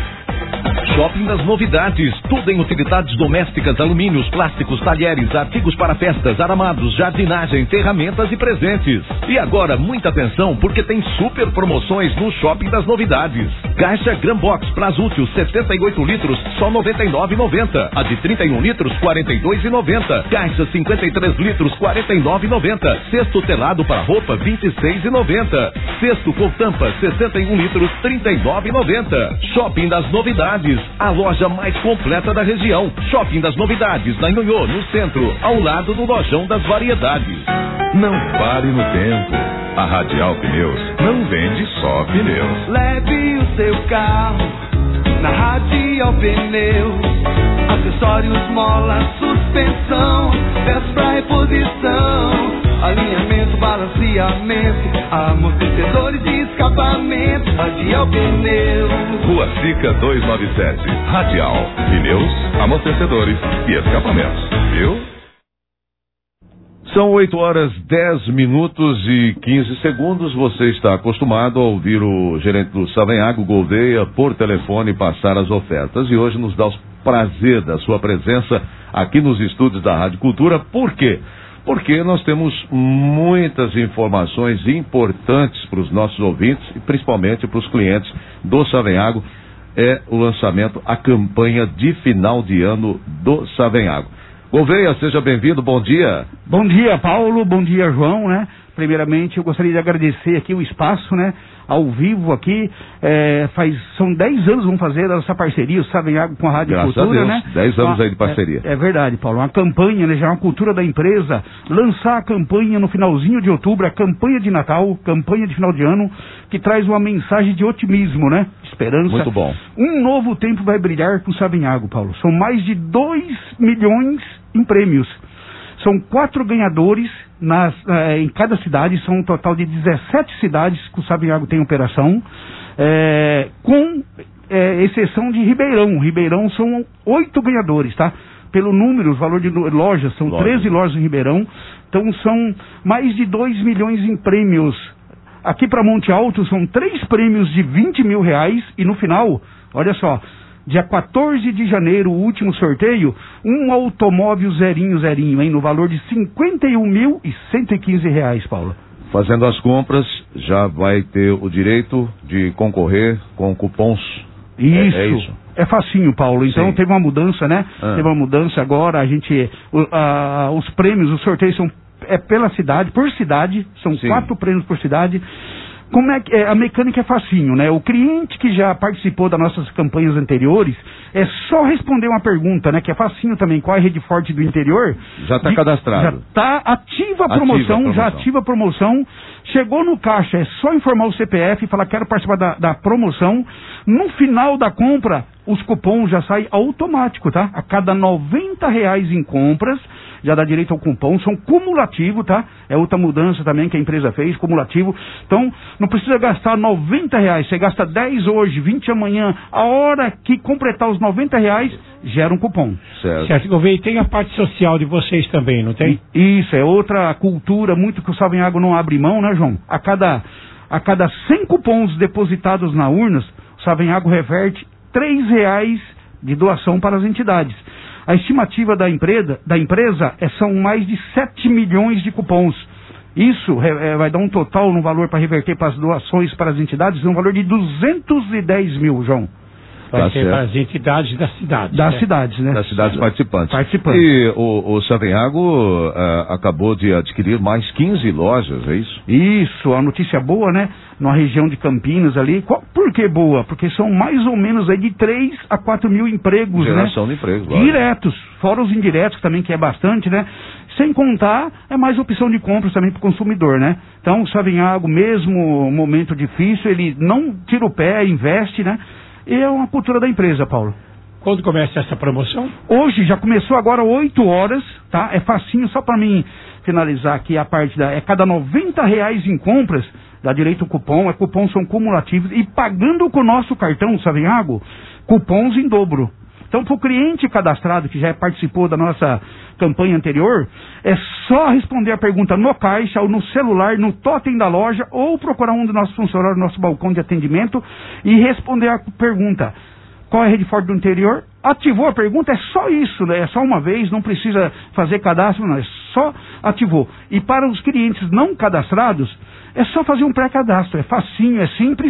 S1: Shopping das Novidades, tudo em utilidades domésticas, alumínios, plásticos, talheres, artigos para festas, aramados, jardinagem, ferramentas e presentes. E agora, muita atenção, porque tem super promoções no Shopping das Novidades. Caixa Grambox Prazútil setenta e oito litros, só noventa e nove reais e noventa centavos. A de trinta e um litros, quarenta e dois reais e noventa centavos. Caixa cinquenta e três litros, quarenta e nove reais e noventa centavos. Cesto telado para roupa, vinte e seis reais e noventa centavos. Cesto com tampa, sessenta e um litros, trinta e nove reais e noventa centavos. Shopping das Novidades, a loja mais completa da região. Shopping das Novidades, na Nhonhô, no centro, ao lado do Lojão das Variedades.
S6: Não pare no tempo. A Radial Pneus não vende só pneus.
S4: Leve o seu carro na Radial Pneus. Acessórios, mola, suspensão, peças pra reposição, alinhamento, balanceamento, amortecedores e escapamento. Radial Pneus.
S6: Rua Sica duzentos e noventa e sete. Radial Pneus, amortecedores e escapamentos. Viu?
S2: São oito horas, dez minutos e quinze segundos. Você está acostumado a ouvir o gerente do Savanhago, Gouveia, por telefone passar as ofertas. E hoje nos dá o prazer da sua presença aqui nos estúdios da Rádio Cultura. Por quê? Porque nós temos muitas informações importantes para os nossos ouvintes e principalmente para os clientes do Savanhago. É o lançamento, a campanha de final de ano do Savanhago. Gouveia, seja bem-vindo, bom dia.
S13: Bom dia, Paulo, bom dia, João, né? Primeiramente, eu gostaria de agradecer aqui o espaço, né? Ao vivo aqui, é, faz, são dez anos vamos fazer essa parceria, o Savanhago com a Rádio
S2: Graças
S13: Cultura,
S2: a Deus,
S13: né?
S2: dez anos aí de parceria.
S13: É, é verdade, Paulo, uma campanha, né? Já uma cultura da empresa, lançar a campanha no finalzinho de outubro, a campanha de Natal, campanha de final de ano, que traz uma mensagem de otimismo, né? Esperança.
S2: Muito bom.
S13: Um novo tempo vai brilhar com o Savanhago, Paulo. São mais de dois milhões em prêmios. São quatro ganhadores nas, eh, em cada cidade, são um total de dezessete cidades que o Savanhago tem operação, eh, com eh, exceção de Ribeirão. Ribeirão são oito ganhadores, tá? Pelo número, o valor de lojas, são Loja. treze lojas em Ribeirão, então são mais de dois milhões em prêmios. Aqui para Monte Alto são três prêmios de vinte mil reais e no final, olha só, dia quatorze de janeiro, o último sorteio, um automóvel zerinho, zerinho, hein, no valor de cinquenta e um mil e cento e quinze reais, Paulo.
S2: Fazendo as compras, já vai ter o direito de concorrer com cupons.
S13: Isso.
S2: É, é isso.
S13: É facinho, Paulo. Então, sim, teve uma mudança, né?
S2: Ah.
S13: Teve uma mudança agora, a gente, o, a, os prêmios, os sorteios são é pela cidade, por cidade, são sim. quatro prêmios por cidade. Como é que é, a mecânica é facinho, né? O cliente que já participou das nossas campanhas anteriores, é só responder uma pergunta, né? Que é facinho também, qual é a rede forte do interior?
S2: Já está cadastrado.
S13: Já está ativa a promoção, ativa a promoção, já ativa a promoção. Chegou no caixa, é só informar o C P F e falar, quero participar da, da promoção. No final da compra, os cupons já saem automático, tá? A cada noventa reais em compras, já dá direito ao cupom, são cumulativo, tá? É outra mudança também que a empresa fez, cumulativo. Então, não precisa gastar noventa reais, você gasta dez hoje, vinte amanhã, a hora que completar os noventa reais, gera um cupom.
S3: Certo. Certo, Gouveia, e tem a parte social de vocês também, não tem?
S13: Isso, é outra cultura, muito que o Savanhago não abre mão, né, João? A cada... a cada cem cupons depositados na urna, o Savanhago reverte três reais de doação para as entidades. A estimativa da empresa, da empresa é, são mais de sete milhões de cupons. Isso é, vai dar um total no valor para reverter para as doações para as entidades, um valor de duzentos e dez mil, João.
S3: Vai
S2: Tá
S3: ser
S2: certo.
S3: para as entidades das cidades.
S13: Das
S3: né?
S13: cidades, né?
S2: Das cidades participantes.
S13: Participantes.
S2: E o, o Savanhago uh, acabou de adquirir mais quinze lojas, é isso?
S13: Isso, a notícia boa, né? Na região de Campinas ali. Qual, por que boa? Porque são mais ou menos aí de três a quatro mil empregos,
S2: Geração
S13: né?
S2: de empregos, lógico.
S13: Diretos, fora os indiretos também, que é bastante, né? Sem contar, é mais opção de compras também para o consumidor, né? Então, o Savanhago, mesmo momento difícil, ele não tira o pé, investe, né? E é uma cultura da empresa, Paulo.
S3: Quando começa essa promoção?
S13: Hoje, já começou agora oito horas, tá? É facinho, só para mim finalizar aqui a parte da... É cada noventa reais em compras, dá direito ao cupom, é cupons são cumulativos, e pagando com o nosso cartão, Savanhago, cupons em dobro. Então, para o cliente cadastrado, que já participou da nossa campanha anterior, é só responder a pergunta no caixa, ou no celular, no totem da loja, ou procurar um dos nossos funcionários no nosso balcão de atendimento e responder a pergunta: qual é a rede forte do interior? Ativou a pergunta, é só isso, né? É só uma vez, não precisa fazer cadastro, não, é só ativou. E para os clientes não cadastrados, é só fazer um pré-cadastro, é facinho, é simples.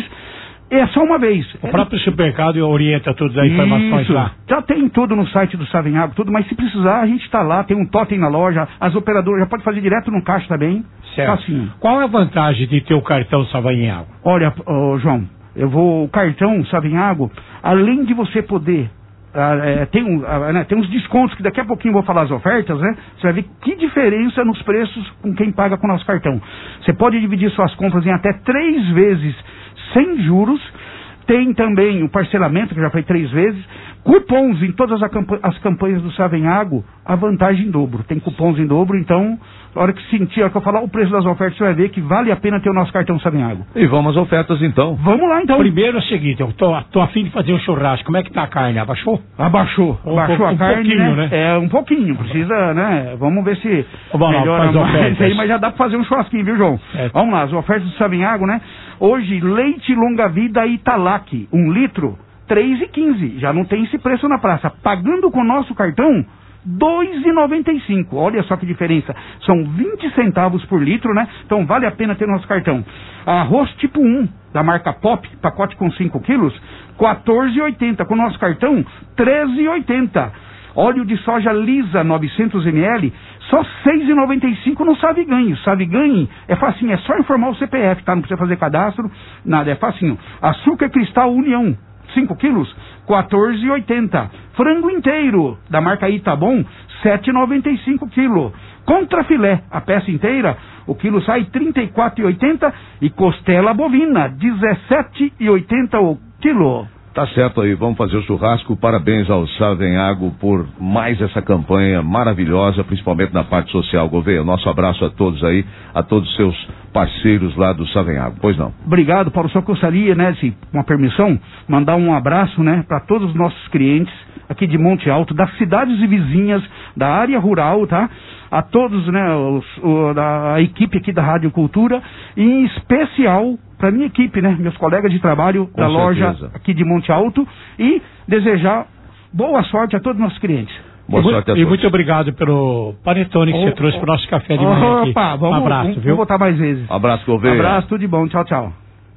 S13: É só uma vez.
S3: O próprio supermercado orienta todas as informações
S13: Isso.
S3: lá.
S13: Já tem tudo no site do Savanhago, tudo, mas se precisar, a gente está lá, tem um totem na loja, as operadoras já pode fazer direto no caixa também.
S3: Certo.
S13: Facinho.
S3: Qual é a vantagem de ter o cartão Savanhago?
S13: Olha, ô, João, eu vou, o cartão Savanhago, além de você poder, ah, é, tem, um, ah, né, tem uns descontos que daqui a pouquinho eu vou falar as ofertas, né? Você vai ver que diferença nos preços com quem paga com o nosso cartão. Você pode dividir suas compras em até três vezes sem juros. Tem também o parcelamento, que já foi três vezes. Cupons em todas as, campa as campanhas do Savanhago, a vantagem em dobro. Tem cupons em dobro, então, na hora que sentir, a hora que eu falar o preço das ofertas, você vai ver que vale a pena ter o nosso cartão Savanhago.
S2: E vamos às ofertas, então.
S13: Vamos lá, então.
S3: Primeiro é o seguinte, eu tô, tô a fim de fazer um churrasco. Como é que tá a carne? Abaixou?
S13: Abaixou.
S3: Um
S13: Abaixou
S3: po-
S13: a
S3: um
S13: carne,
S3: pouquinho,
S13: né?
S3: né?
S13: É, um pouquinho. Precisa, né? Vamos ver se
S3: Vamos lá,
S13: melhora
S3: faz
S13: mais
S3: ofertas.
S13: aí, mas já dá pra fazer um churrasquinho, viu, João?
S3: É.
S13: Vamos lá, as ofertas do Savanhago, né? Hoje, leite longa-vida Italac, um litro, três e quinze. Já não tem esse preço na praça. Pagando com o nosso cartão, dois e noventa e cinco. Olha só que diferença. São vinte centavos por litro, né? Então vale a pena ter nosso cartão. Arroz tipo um, da marca Pop, pacote com cinco quilos, quatorze e oitenta. Com o nosso cartão, treze e oitenta. Óleo de soja lisa, novecentos mililitros, só seis e noventa e cinco no Saviganhe. Saviganhe é facinho, é só informar o C P F, tá? Não precisa fazer cadastro, nada, é facinho. Açúcar cristal União, cinco quilos, quatorze e oitenta. Frango inteiro, da marca Itabom, sete e noventa e cinco quilo. Contra filé, a peça inteira, o quilo sai trinta e quatro e oitenta. E costela bovina, dezessete e oitenta o quilo.
S2: Tá certo aí, vamos fazer o churrasco. Parabéns ao Savanhago por mais essa campanha maravilhosa, principalmente na parte social. Gouveia, nosso abraço a todos aí, a todos os seus parceiros lá do Savanhago. Pois não.
S13: Obrigado, Paulo. Só gostaria, né, se com a permissão, mandar um abraço, né, para todos os nossos clientes aqui de Monte Alto, das cidades e vizinhas, da área rural, tá? A todos, né, os, o, da, a equipe aqui da Rádio Cultura, e em especial para minha equipe, né, meus colegas de trabalho
S2: Com
S13: da
S2: certeza.
S13: loja aqui de Monte Alto, e desejar boa sorte a todos os nossos clientes.
S2: Boa
S3: e,
S2: sorte a
S3: e
S2: todos.
S3: muito obrigado pelo panetone que
S13: Oh,
S3: você trouxe
S13: oh,
S3: para o nosso café de manhã aqui.
S13: Opa, vamos,
S3: um abraço,
S13: vamos,
S3: viu?
S13: vamos voltar mais vezes.
S2: Abraço, Gouveia.
S13: Abraço, tudo de bom. Tchau, tchau.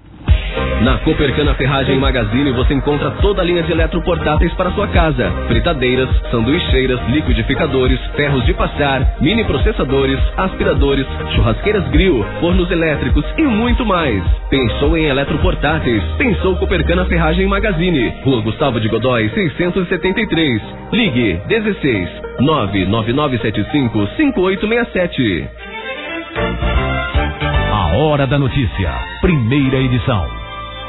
S8: Na Copercana Ferragem Magazine você encontra toda a linha de eletroportáteis para sua casa. Fritadeiras, sanduicheiras, liquidificadores, ferros de passar, mini processadores, aspiradores, churrasqueiras grill, fornos elétricos e muito mais. Pensou em eletroportáteis? Pensou Copercana Ferragem Magazine. Rua Gustavo de Godói, seiscentos e setenta e três. Ligue dezesseis nove nove nove sete cinco cinco oito seis sete.
S5: A Hora da Notícia, primeira edição.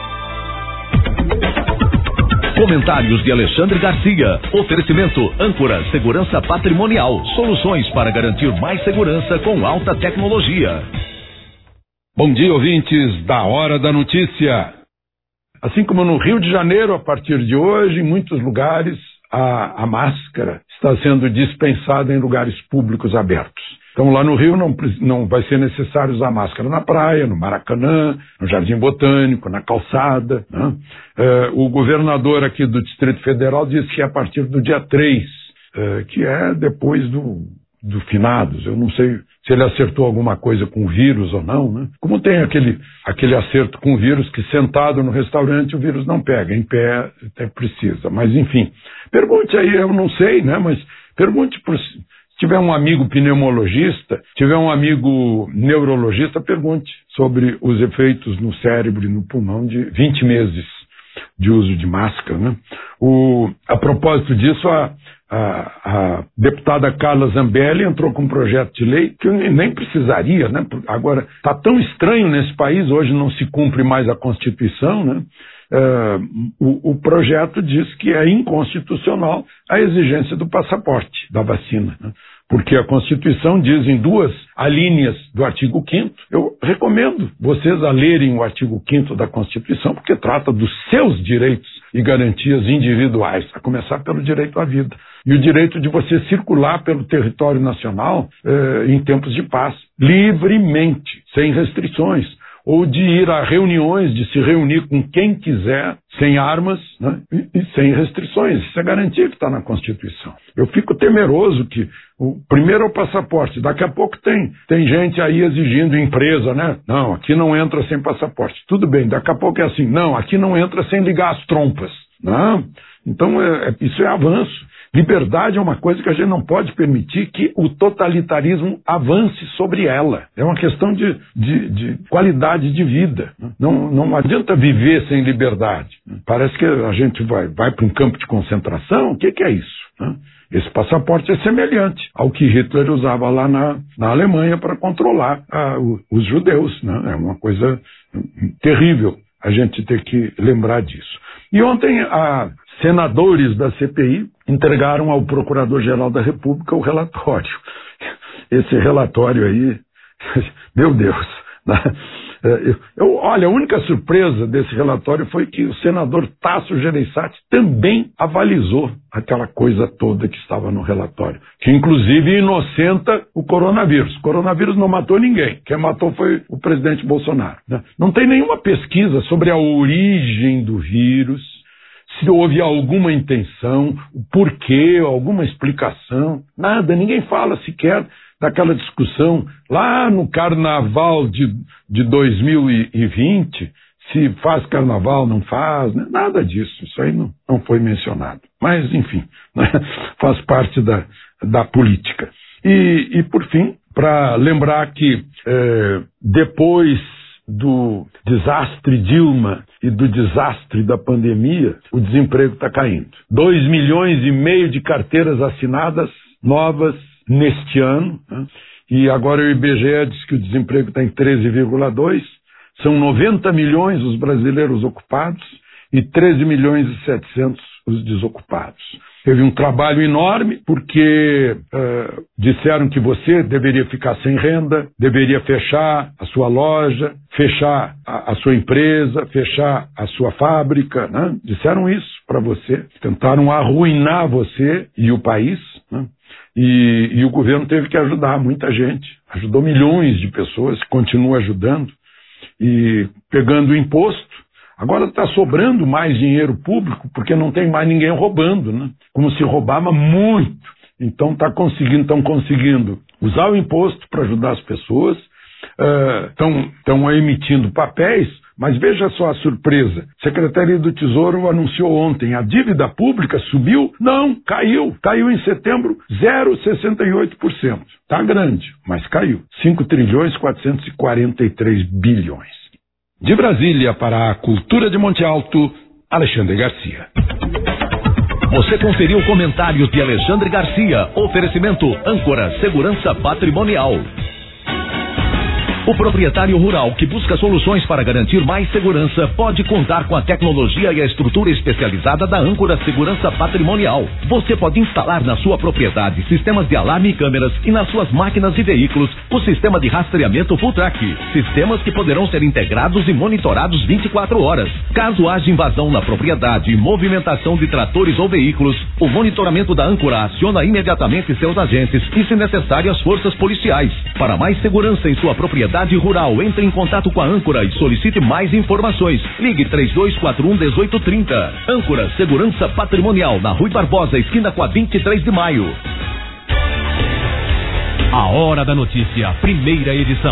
S5: Comentários de Alexandre Garcia. Oferecimento Âncora Segurança Patrimonial. Soluções para garantir mais segurança com alta tecnologia.
S14: Bom dia, ouvintes da Hora da Notícia. Assim como no Rio de Janeiro, a partir de hoje, em muitos lugares, a, a máscara está sendo dispensada em lugares públicos abertos. Então lá no Rio não, não vai ser necessário usar máscara na praia, no Maracanã, no Jardim Botânico, na calçada, né? É, o governador aqui do Distrito Federal disse que é a partir do dia três, é, que é depois do, do finados. Eu não sei se ele acertou alguma coisa com o vírus ou não, né? Como tem aquele, aquele acerto com o vírus que sentado no restaurante o vírus não pega, em pé até precisa. Mas enfim, pergunte aí, eu não sei, né? Mas pergunte por... Se tiver um amigo pneumologista, tiver um amigo neurologista, pergunte sobre os efeitos no cérebro e no pulmão de vinte meses de uso de máscara, né? O, a propósito disso, a, a, a deputada Carla Zambelli entrou com um projeto de lei que nem precisaria, né? Agora, está tão estranho nesse país, hoje não se cumpre mais a Constituição, né? Uh, o, o projeto diz que é inconstitucional a exigência do passaporte da vacina, né? Porque a Constituição diz em duas alíneas do artigo quinto, eu recomendo vocês a lerem o artigo quinto da Constituição, porque trata dos seus direitos e garantias individuais, a começar pelo direito à vida e o direito de você circular pelo território nacional eh, em tempos de paz, livremente, sem restrições, ou de ir a reuniões, de se reunir com quem quiser, sem armas, né? e, e sem restrições. Isso é garantia que está na Constituição. Eu fico temeroso que o primeiro é o passaporte, daqui a pouco tem, tem gente aí exigindo empresa, né? Não, aqui não entra sem passaporte. Tudo bem, daqui a pouco é assim, não, aqui não entra sem ligar as trompas. Não, então é, é, isso é avanço. Liberdade é uma coisa que a gente não pode permitir que o totalitarismo avance sobre ela. É uma questão de, de, de qualidade de vida. Não, não adianta viver sem liberdade. Parece que a gente vai, vai para um campo de concentração. O que, que é isso? Esse passaporte é semelhante ao que Hitler usava lá na, na Alemanha para controlar a, os judeus, né? É uma coisa terrível a gente ter que lembrar disso. E ontem a senadores da C P I entregaram ao Procurador-Geral da República o relatório. Esse relatório aí, meu Deus, né? Eu, eu, olha, a única surpresa desse relatório foi que o senador Tasso Gereissati também avalizou aquela coisa toda que estava no relatório, que inclusive inocenta o coronavírus. O coronavírus não matou ninguém, quem matou foi o presidente Bolsonaro, né? Não tem nenhuma pesquisa sobre a origem do vírus, se houve alguma intenção, o porquê, alguma explicação, nada, ninguém fala sequer daquela discussão lá no carnaval de, de dois mil e vinte, se faz carnaval, não faz, né? Nada disso, isso aí não, não foi mencionado. Mas, enfim, né? Faz parte da, da política. E, e, por fim, para lembrar que é, depois do desastre Dilma e do desastre da pandemia, o desemprego está caindo. Dois milhões e meio de carteiras assinadas novas neste ano, né? E agora o I B G E diz que o desemprego está em treze vírgula dois, são noventa milhões os brasileiros ocupados e treze milhões e setecentos os desocupados. Teve um trabalho enorme porque uh, disseram que você deveria ficar sem renda, deveria fechar a sua loja, fechar a, a sua empresa, fechar a sua fábrica, né? Disseram isso para você, tentaram arruinar você e o país, né? E, e o governo teve que ajudar muita gente, ajudou milhões de pessoas, continua ajudando e pegando o imposto. Agora está sobrando mais dinheiro público porque não tem mais ninguém roubando, né? Como se roubava muito. Então está conseguindo, estão conseguindo usar o imposto para ajudar as pessoas, estão uh, emitindo papéis, mas veja só a surpresa. A Secretaria do Tesouro anunciou ontem, a dívida pública subiu? Não, caiu. Caiu em setembro zero vírgula sessenta e oito por cento. Está grande, mas caiu. cinco trilhões quatrocentos e quarenta e três bilhões.
S15: De Brasília para a Cultura de Monte Alto, Alexandre Garcia.
S1: Você conferiu comentários de Alexandre Garcia. Oferecimento Âncora Segurança Patrimonial. O proprietário rural que busca soluções para garantir mais segurança pode contar com a tecnologia e a estrutura especializada da Âncora Segurança Patrimonial. Você pode instalar na sua propriedade sistemas de alarme e câmeras e nas suas máquinas e veículos o sistema de rastreamento Full Track. Sistemas que poderão ser integrados e monitorados vinte e quatro horas. Caso haja invasão na propriedade e movimentação de tratores ou veículos, o monitoramento da Âncora aciona imediatamente seus agentes e, se necessário, as forças policiais. Para mais segurança em sua propriedade rural, entre em contato com a Âncora e solicite mais informações. Ligue três dois quatro um, um oito três zero. Âncora Segurança Patrimonial, na Rui Barbosa, esquina com a vinte e três de maio.
S5: A Hora da Notícia, primeira edição.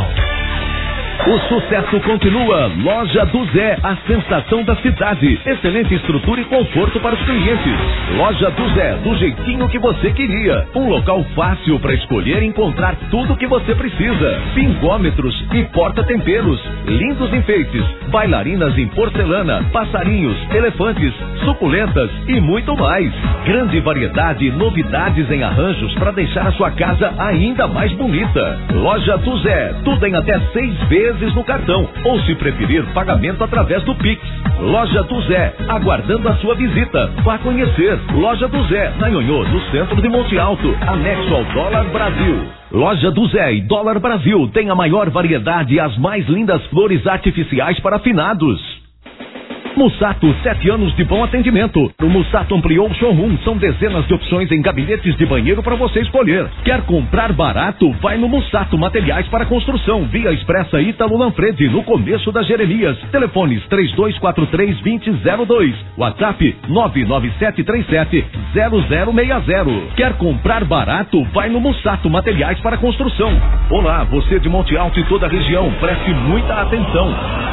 S1: O sucesso continua. Loja do Zé, a sensação da cidade. Excelente estrutura e conforto para os clientes. Loja do Zé, do jeitinho que você queria. Um local fácil para escolher e encontrar tudo o que você precisa. Pingômetros e porta-temperos. Lindos enfeites. Bailarinas em porcelana. Passarinhos, elefantes, suculentas e muito mais. Grande variedade e novidades em arranjos para deixar a sua casa ainda mais bonita. Loja do Zé, tudo em até seis vezes no cartão, ou se preferir, pagamento através do Pix. Loja do Zé, aguardando a sua visita. Vá conhecer. Loja do Zé, na Nhonhô, no centro de Monte Alto, anexo ao Dólar Brasil. Loja do Zé e Dólar Brasil tem a maior variedade e as mais lindas flores artificiais para finados. Mussato, sete anos de bom atendimento. O Mussato ampliou o showroom. São dezenas de opções em gabinetes de banheiro para você escolher. Quer comprar barato? Vai no Mussato Materiais para Construção. Via Expressa Ítalo Lanfredi, no começo da Jeremias. Telefones três dois quatro três, dois zero zero dois. WhatsApp nove nove sete três sete, zero zero seis zero. Quer comprar barato? Vai no Mussato Materiais para Construção. Olá, você de Monte Alto e toda a região, preste muita atenção.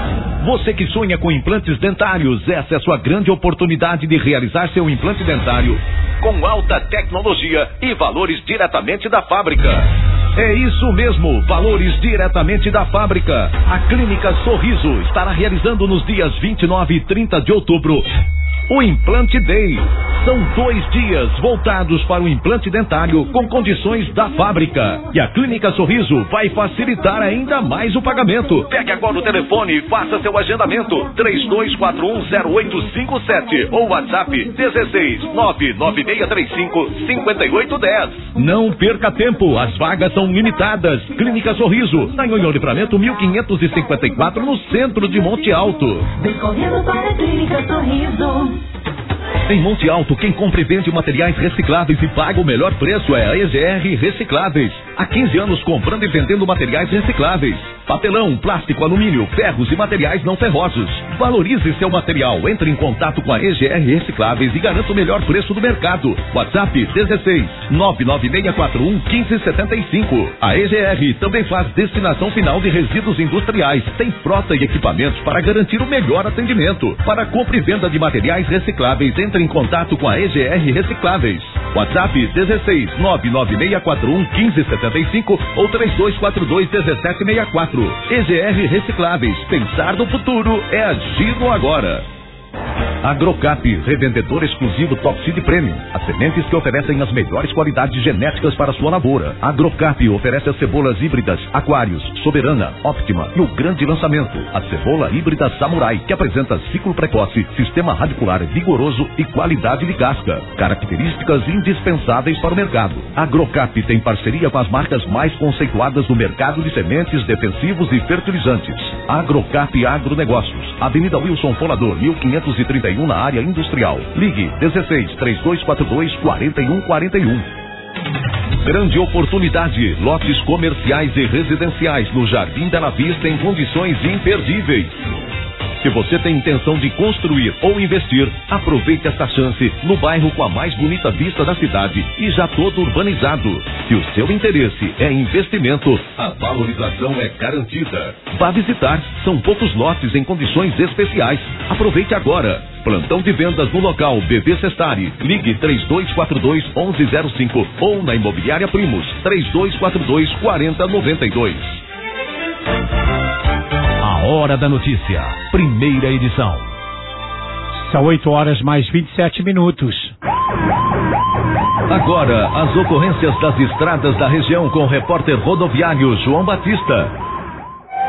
S1: Você que sonha com implantes dentários, essa é a sua grande oportunidade de realizar seu implante dentário com alta tecnologia e valores diretamente da fábrica. É isso mesmo, valores diretamente da fábrica. A Clínica Sorriso estará realizando nos dias vinte e nove e trinta de outubro o Implante Day. São dois dias voltados para o implante dentário com condições da fábrica. E a Clínica Sorriso vai facilitar ainda mais o pagamento. Pegue agora o telefone e faça seu agendamento. três dois quatro um, zero oito cinco sete ou WhatsApp dezesseis, nove nove seis três cinco, cinco oito um zero. Não perca tempo, as vagas são limitadas. Clínica Sorriso, na Nhonhô Livramento mil quinhentos e cinquenta e quatro, no centro de Monte Alto.
S9: Vem correndo para a Clínica Sorriso.
S1: Em Monte Alto, quem compra e vende materiais recicláveis e paga o melhor preço é a E G R Recicláveis. Há quinze anos comprando e vendendo materiais recicláveis. Papelão, plástico, alumínio, ferros e materiais não ferrosos. Valorize seu material. Entre em contato com a E G R Recicláveis e garanta o melhor preço do mercado. WhatsApp dezesseis, nove nove seis quatro um, um cinco sete cinco. A E G R também faz destinação final de resíduos industriais. Tem frota e equipamentos para garantir o melhor atendimento. Para compra e venda de materiais recicláveis, entre em contato com a E G R Recicláveis. WhatsApp dezesseis, nove nove seis quatro um, um cinco sete cinco ou três dois quatro dois, um sete seis quatro. E G R Recicláveis. Pensar no futuro é agir no agora. Agrocap, revendedor exclusivo Top Seed Premium. As sementes que oferecem as melhores qualidades genéticas para sua lavoura. Agrocap oferece as cebolas híbridas Aquários, Soberana, Optima e o grande lançamento, a cebola híbrida Samurai, que apresenta ciclo precoce, sistema radicular vigoroso e qualidade de casca. Características indispensáveis para o mercado. Agrocap tem parceria com as marcas mais conceituadas do mercado de sementes, defensivos e fertilizantes. Agrocap Agronegócios, Avenida Wilson Folador, mil quinhentos e trinta e um, na área industrial. Ligue dezesseis, três dois quatro dois, quatro um quatro um. Grande oportunidade, lotes comerciais e residenciais no Jardim Bela Vista em condições imperdíveis. Se você tem intenção de construir ou investir, aproveite esta chance no bairro com a mais bonita vista da cidade e já todo urbanizado. Se o seu interesse é investimento, a valorização é garantida. Vá visitar, são poucos lotes em condições especiais. Aproveite agora. Plantão de vendas no local B V Sestari. Ligue três dois quatro dois, um um zero cinco ou na Imobiliária Primos três dois quatro dois, quatro zero nove dois.
S5: A Hora da Notícia, primeira edição.
S3: São oito horas mais vinte e sete minutos.
S1: Agora, as ocorrências das estradas da região com o repórter rodoviário João Batista.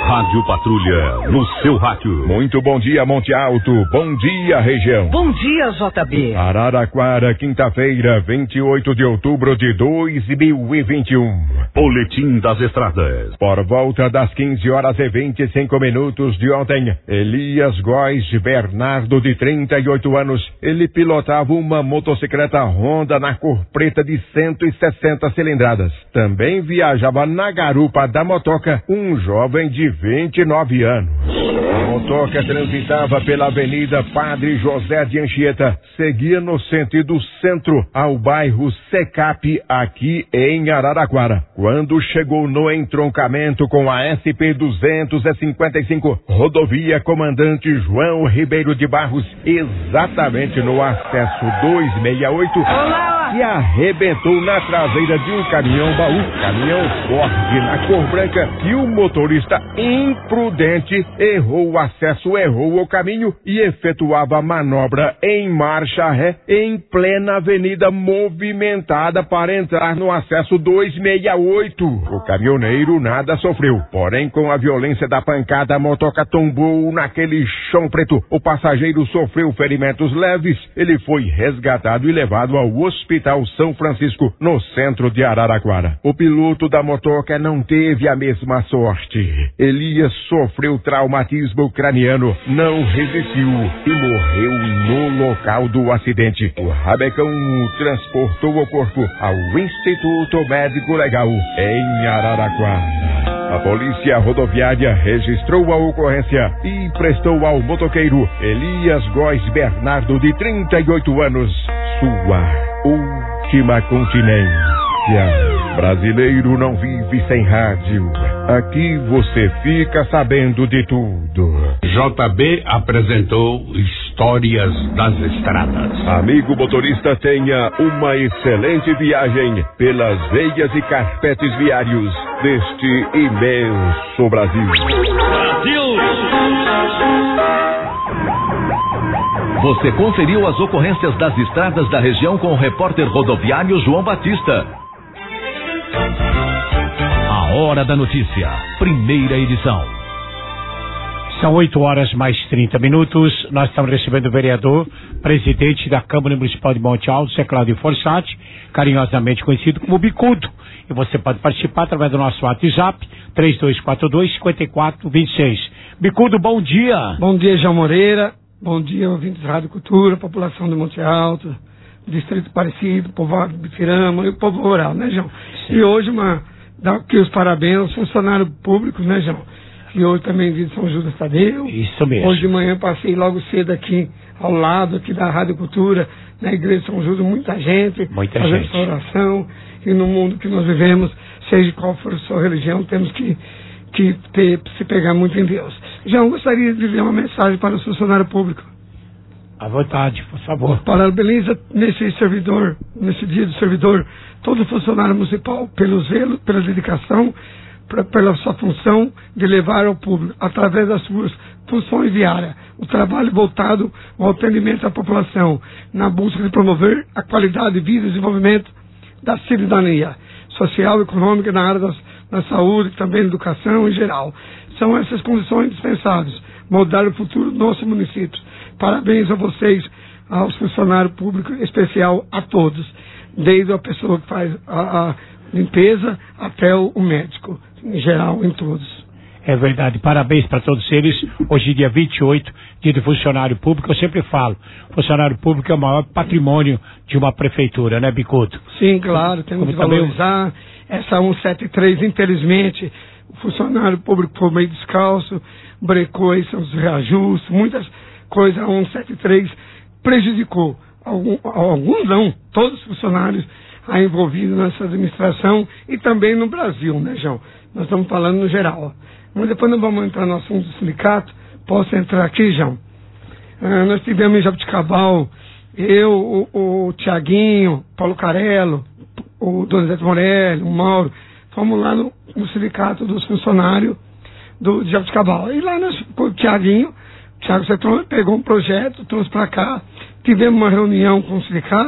S16: Rádio Patrulha, no seu rádio.
S17: Muito bom dia, Monte Alto. Bom dia, região.
S18: Bom dia, J B.
S17: Araraquara, quinta-feira, vinte e oito de outubro de dois mil e vinte e um.
S16: Boletim das Estradas.
S17: Por volta das quinze horas e vinte e cinco minutos de ontem, Elias Góes Bernardo, de trinta e oito anos, ele pilotava uma motocicleta Honda na cor preta de cento e sessenta cilindradas. Também viajava na garupa da motoca um jovem de vinte e nove anos. A motoca transitava pela Avenida Padre José de Anchieta, seguia no sentido centro ao bairro Secap, aqui em Araraquara. Quando chegou no entroncamento com a S P duzentos e cinquenta e cinco, rodovia Comandante João Ribeiro de Barros, exatamente no acesso duzentos e sessenta e oito, e arrebentou na traseira de um caminhão baú, caminhão Ford na cor branca, e o motorista imprudente errou o acesso, errou o caminho e efetuava a manobra em marcha ré em plena avenida movimentada para entrar no acesso duzentos e sessenta e oito. O caminhoneiro nada sofreu, porém com a violência da pancada a motoca tombou naquele chão preto. O passageiro sofreu ferimentos leves, ele foi resgatado e levado ao Hospital São Francisco, no centro de Araraquara. O piloto da motoca não teve a mesma sorte. Elias sofreu traumatismo craniano, não resistiu e morreu no local do acidente. O rabecão transportou o corpo ao Instituto Médico Legal em Araraquara. A polícia rodoviária registrou a ocorrência e prestou ao motoqueiro Elias Góes Bernardo, de trinta e oito anos, sua última continência. Brasileiro não vive sem rádio. Aqui você fica sabendo de tudo.
S15: J B apresentou Histórias das Estradas.
S17: Amigo motorista, tenha uma excelente viagem pelas veias e carpetes viários deste imenso Brasil.
S16: Brasil!
S1: Você conferiu as ocorrências das estradas da região com o repórter rodoviário João Batista. A Hora da Notícia, primeira edição.
S3: São oito horas mais trinta minutos. Nós estamos recebendo o vereador, presidente da Câmara Municipal de Monte Alto, Zé Cláudio Forçati, carinhosamente conhecido como Bicudo. E você pode participar através do nosso WhatsApp, três dois quatro dois, cinco quatro dois seis. Bicudo, bom dia.
S19: Bom dia, João Moreira. Bom dia, ouvintes da Rádio Cultura, população de Monte Alto, Distrito Parecido, povoado de Bitirama e o povo rural, né, João? Sim. E hoje, uma, dá aqui os parabéns aos funcionários públicos, né, João? Que hoje também de São Judas Tadeu.
S3: Isso mesmo.
S19: Hoje de manhã passei logo cedo aqui, ao lado aqui da Rádio Cultura, na Igreja de São Judas, muita gente.
S3: Muita
S19: fazendo
S3: gente.
S19: oração. E no mundo que nós vivemos, seja qual for a sua religião, temos que, que ter, se pegar muito em Deus. João, gostaria de dizer uma mensagem para o funcionário público.
S3: À vontade, por favor.
S19: Parabeniza nesse servidor, nesse dia do servidor, todo funcionário municipal pelo zelo, pela dedicação, pra, pela sua função de levar ao público, através das suas funções diárias, o trabalho voltado ao atendimento à população, na busca de promover a qualidade de vida e desenvolvimento da cidadania social e econômica na área das, da saúde, também da educação em geral. São essas condições indispensáveis, moldar o futuro do nosso município. Parabéns a vocês, aos funcionários públicos, em especial a todos, desde a pessoa que faz a, a limpeza até o, o médico, em geral, em todos.
S3: É verdade, parabéns para todos eles. Hoje, dia vinte e oito, dia do funcionário público. Eu sempre falo, funcionário público é o maior patrimônio de uma prefeitura, né, Bicudo?
S19: Sim, claro, temos que valorizar. Essa cento e setenta e três, infelizmente, o funcionário público foi meio descalço, brecou aí seus reajustes, muitas coisas, a cento e setenta e três prejudicou. Algum, alguns não, todos os funcionários aí envolvidos nessa administração e também no Brasil, né, João? Nós estamos falando no geral. Mas depois nós vamos entrar no assunto do sindicato. Posso entrar aqui, João? Ah, nós tivemos em Jabuticabal, eu, o, o Tiaguinho, Paulo Carello, o Donizete Morelli, o Mauro, fomos lá no, no sindicato dos funcionários do de Jabuticabal. E lá nós, o Tiaguinho, o Tiago Cetrone pegou um projeto, trouxe para cá, tivemos uma reunião com o sindicato,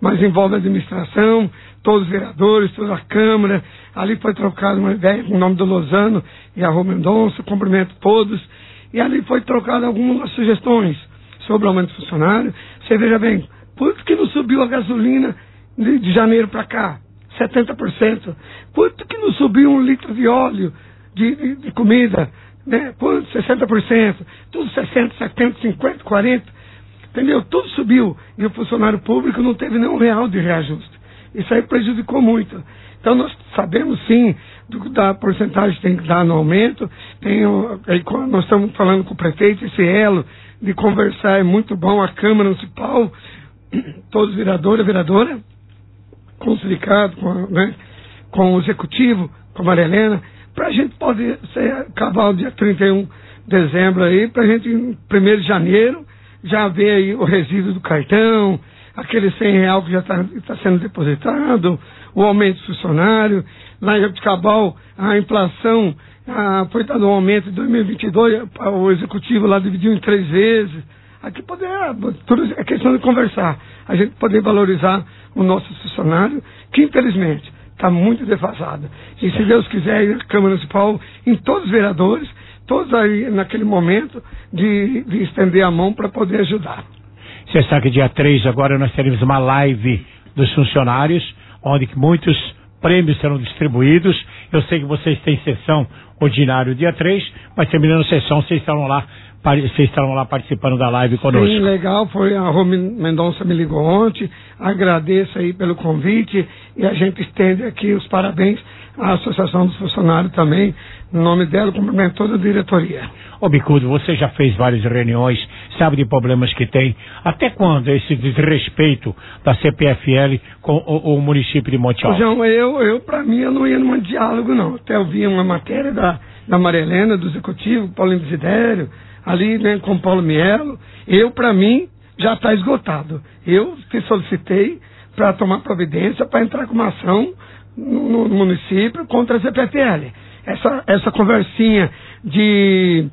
S19: mas envolve a administração, todos os vereadores, toda a Câmara. Ali foi trocada uma ideia com o nome do Lozano e a Rô Mendonça, cumprimento todos. E ali foi trocada algumas sugestões sobre o aumento do funcionário. Você veja bem, por que não subiu a gasolina de, de janeiro para cá? setenta por cento. Quanto que não subiu um litro de óleo de, de, de comida? Né? Quanto? sessenta por cento. Tudo sessenta, setenta, cinquenta, quarenta. Entendeu? Tudo subiu. E o funcionário público não teve nenhum real de reajuste. Isso aí prejudicou muito. Então nós sabemos sim do, da porcentagem que tem que dar no aumento. Tem, aí, nós estamos falando com o prefeito, esse elo de conversar é muito bom. A Câmara Municipal, todos os vereadores e vereadora, com o sindicato, com, né, com o executivo, com a Maria Helena, para a gente poder ser cavalo dia trinta e um de dezembro aí, para a gente, em primeiro de janeiro, já ver aí o resíduo do cartão, aquele cem real que já está tá sendo depositado, o aumento do funcionário. Lá em Jabuticabal, a inflação ah, foi dado um aumento em dois mil e vinte e dois, o executivo lá dividiu em três vezes. Aqui poder, tudo é questão de conversar, a gente poder valorizar o nosso funcionário, que infelizmente está muito defasado. E se Deus quiser, a Câmara Municipal, em todos os vereadores, todos aí naquele momento de, de estender a mão para poder ajudar.
S3: Você sabe que dia três agora nós teremos uma live dos funcionários, onde muitos prêmios serão distribuídos. Eu sei que vocês têm sessão ordinária dia três, mas terminando a sessão, vocês estarão lá, vocês estarão lá participando da live conosco.
S19: Sim, legal, foi a Rô Mendonça me ligou ontem, agradeço aí pelo convite e a gente estende aqui os parabéns à Associação dos Funcionários também, no nome dela, cumprimento toda a diretoria.
S3: Ô Bicudo, você já fez várias reuniões, sabe de problemas que tem. Até quando esse desrespeito da C P F L com o, o município de Monte Alto?
S19: João, eu, eu para mim, eu não ia num diálogo, não. Até eu vi uma matéria da, da Maria Helena, do Executivo, Paulo Desidério, ali, né, com Paulo Mielo. Eu, para mim, já está esgotado. Eu te solicitei para tomar providência, para entrar com uma ação no, no município contra a C P F L. Essa, essa conversinha de...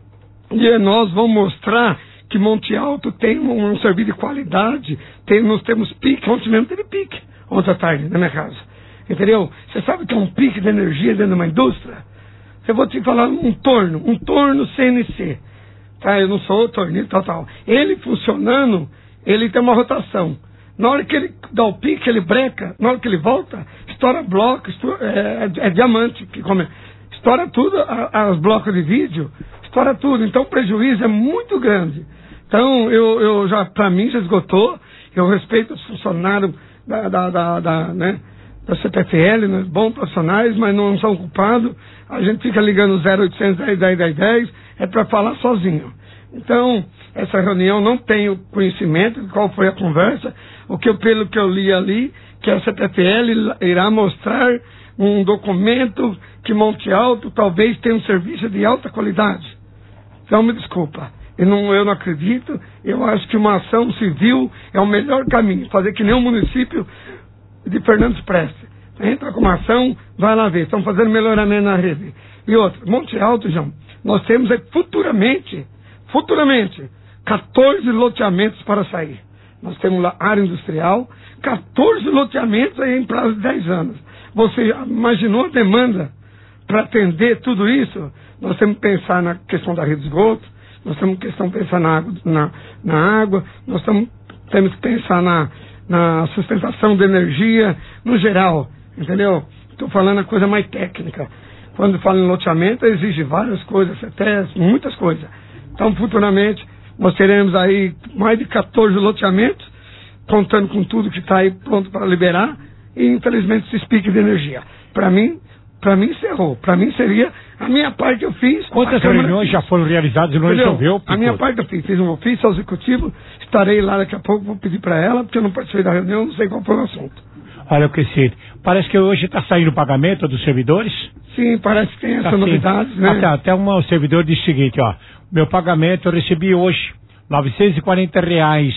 S19: E nós vamos mostrar que Monte Alto tem um, um serviço de qualidade. Tem, nós temos pique. Ontem mesmo teve pique. Ontem à tarde, na minha casa. Entendeu? Você sabe que é um pique de energia dentro de uma indústria? Eu vou te falar um torno. Um torno C N C. Tá? Eu não sou torneiro, tal, tal. Ele funcionando, ele tem uma rotação. Na hora que ele dá o pique, ele breca. Na hora que ele volta, estoura bloco. Estoura, é, é, é diamante. Que come, estoura tudo, a, as blocos de vídeo. Estoura tudo, então o prejuízo é muito grande. Então, eu, eu já, para mim, já esgotou. Eu respeito os funcionários da, da, da, da, né, da C P F L, né, bons profissionais, mas não são culpados. A gente fica ligando zero oitocentos, dez, dez, dez, dez, é para falar sozinho. Então, essa reunião não tenho conhecimento de qual foi a conversa. O que eu, pelo que eu li ali, que a C P F L irá mostrar um documento que Monte Alto talvez tenha um serviço de alta qualidade. Então, me desculpa, eu não, eu não acredito, eu acho que uma ação civil é o melhor caminho, fazer que nem o município de Fernandes Preste. Entra com uma ação, vai lá ver, estão fazendo melhoramento na rede. E outra, Monte Alto, João, nós temos aí futuramente, futuramente, quatorze loteamentos para sair. Nós temos lá área industrial, quatorze loteamentos aí em prazo de dez anos. Você imaginou a demanda para atender tudo isso? Nós temos que pensar na questão da rede de esgoto, nós temos que pensar na água, na, na água nós temos, temos que pensar na, na sustentação de energia, no geral, entendeu? Estou falando a coisa mais técnica. Quando falo em loteamento, exige várias coisas, até muitas coisas. Então, futuramente, nós teremos aí mais de quatorze loteamentos, contando com tudo que está aí pronto para liberar, e infelizmente esses piques de energia. Para mim, para mim encerrou. Para mim seria a minha parte eu fiz.
S3: Quantas reuniões já foram realizadas e não resolveu?
S19: A minha parte eu fiz. Fiz um ofício ao executivo, estarei lá daqui a pouco, vou pedir para ela, porque eu não participei da reunião, não sei qual foi o assunto.
S3: Olha, Crescido, parece que hoje está saindo o pagamento dos servidores?
S19: Sim, parece que tem essa
S3: tá
S19: novidade,
S3: sim.
S19: né?
S3: Até, até um servidor disse o seguinte, ó, meu pagamento eu recebi hoje, novecentos e quarenta reais.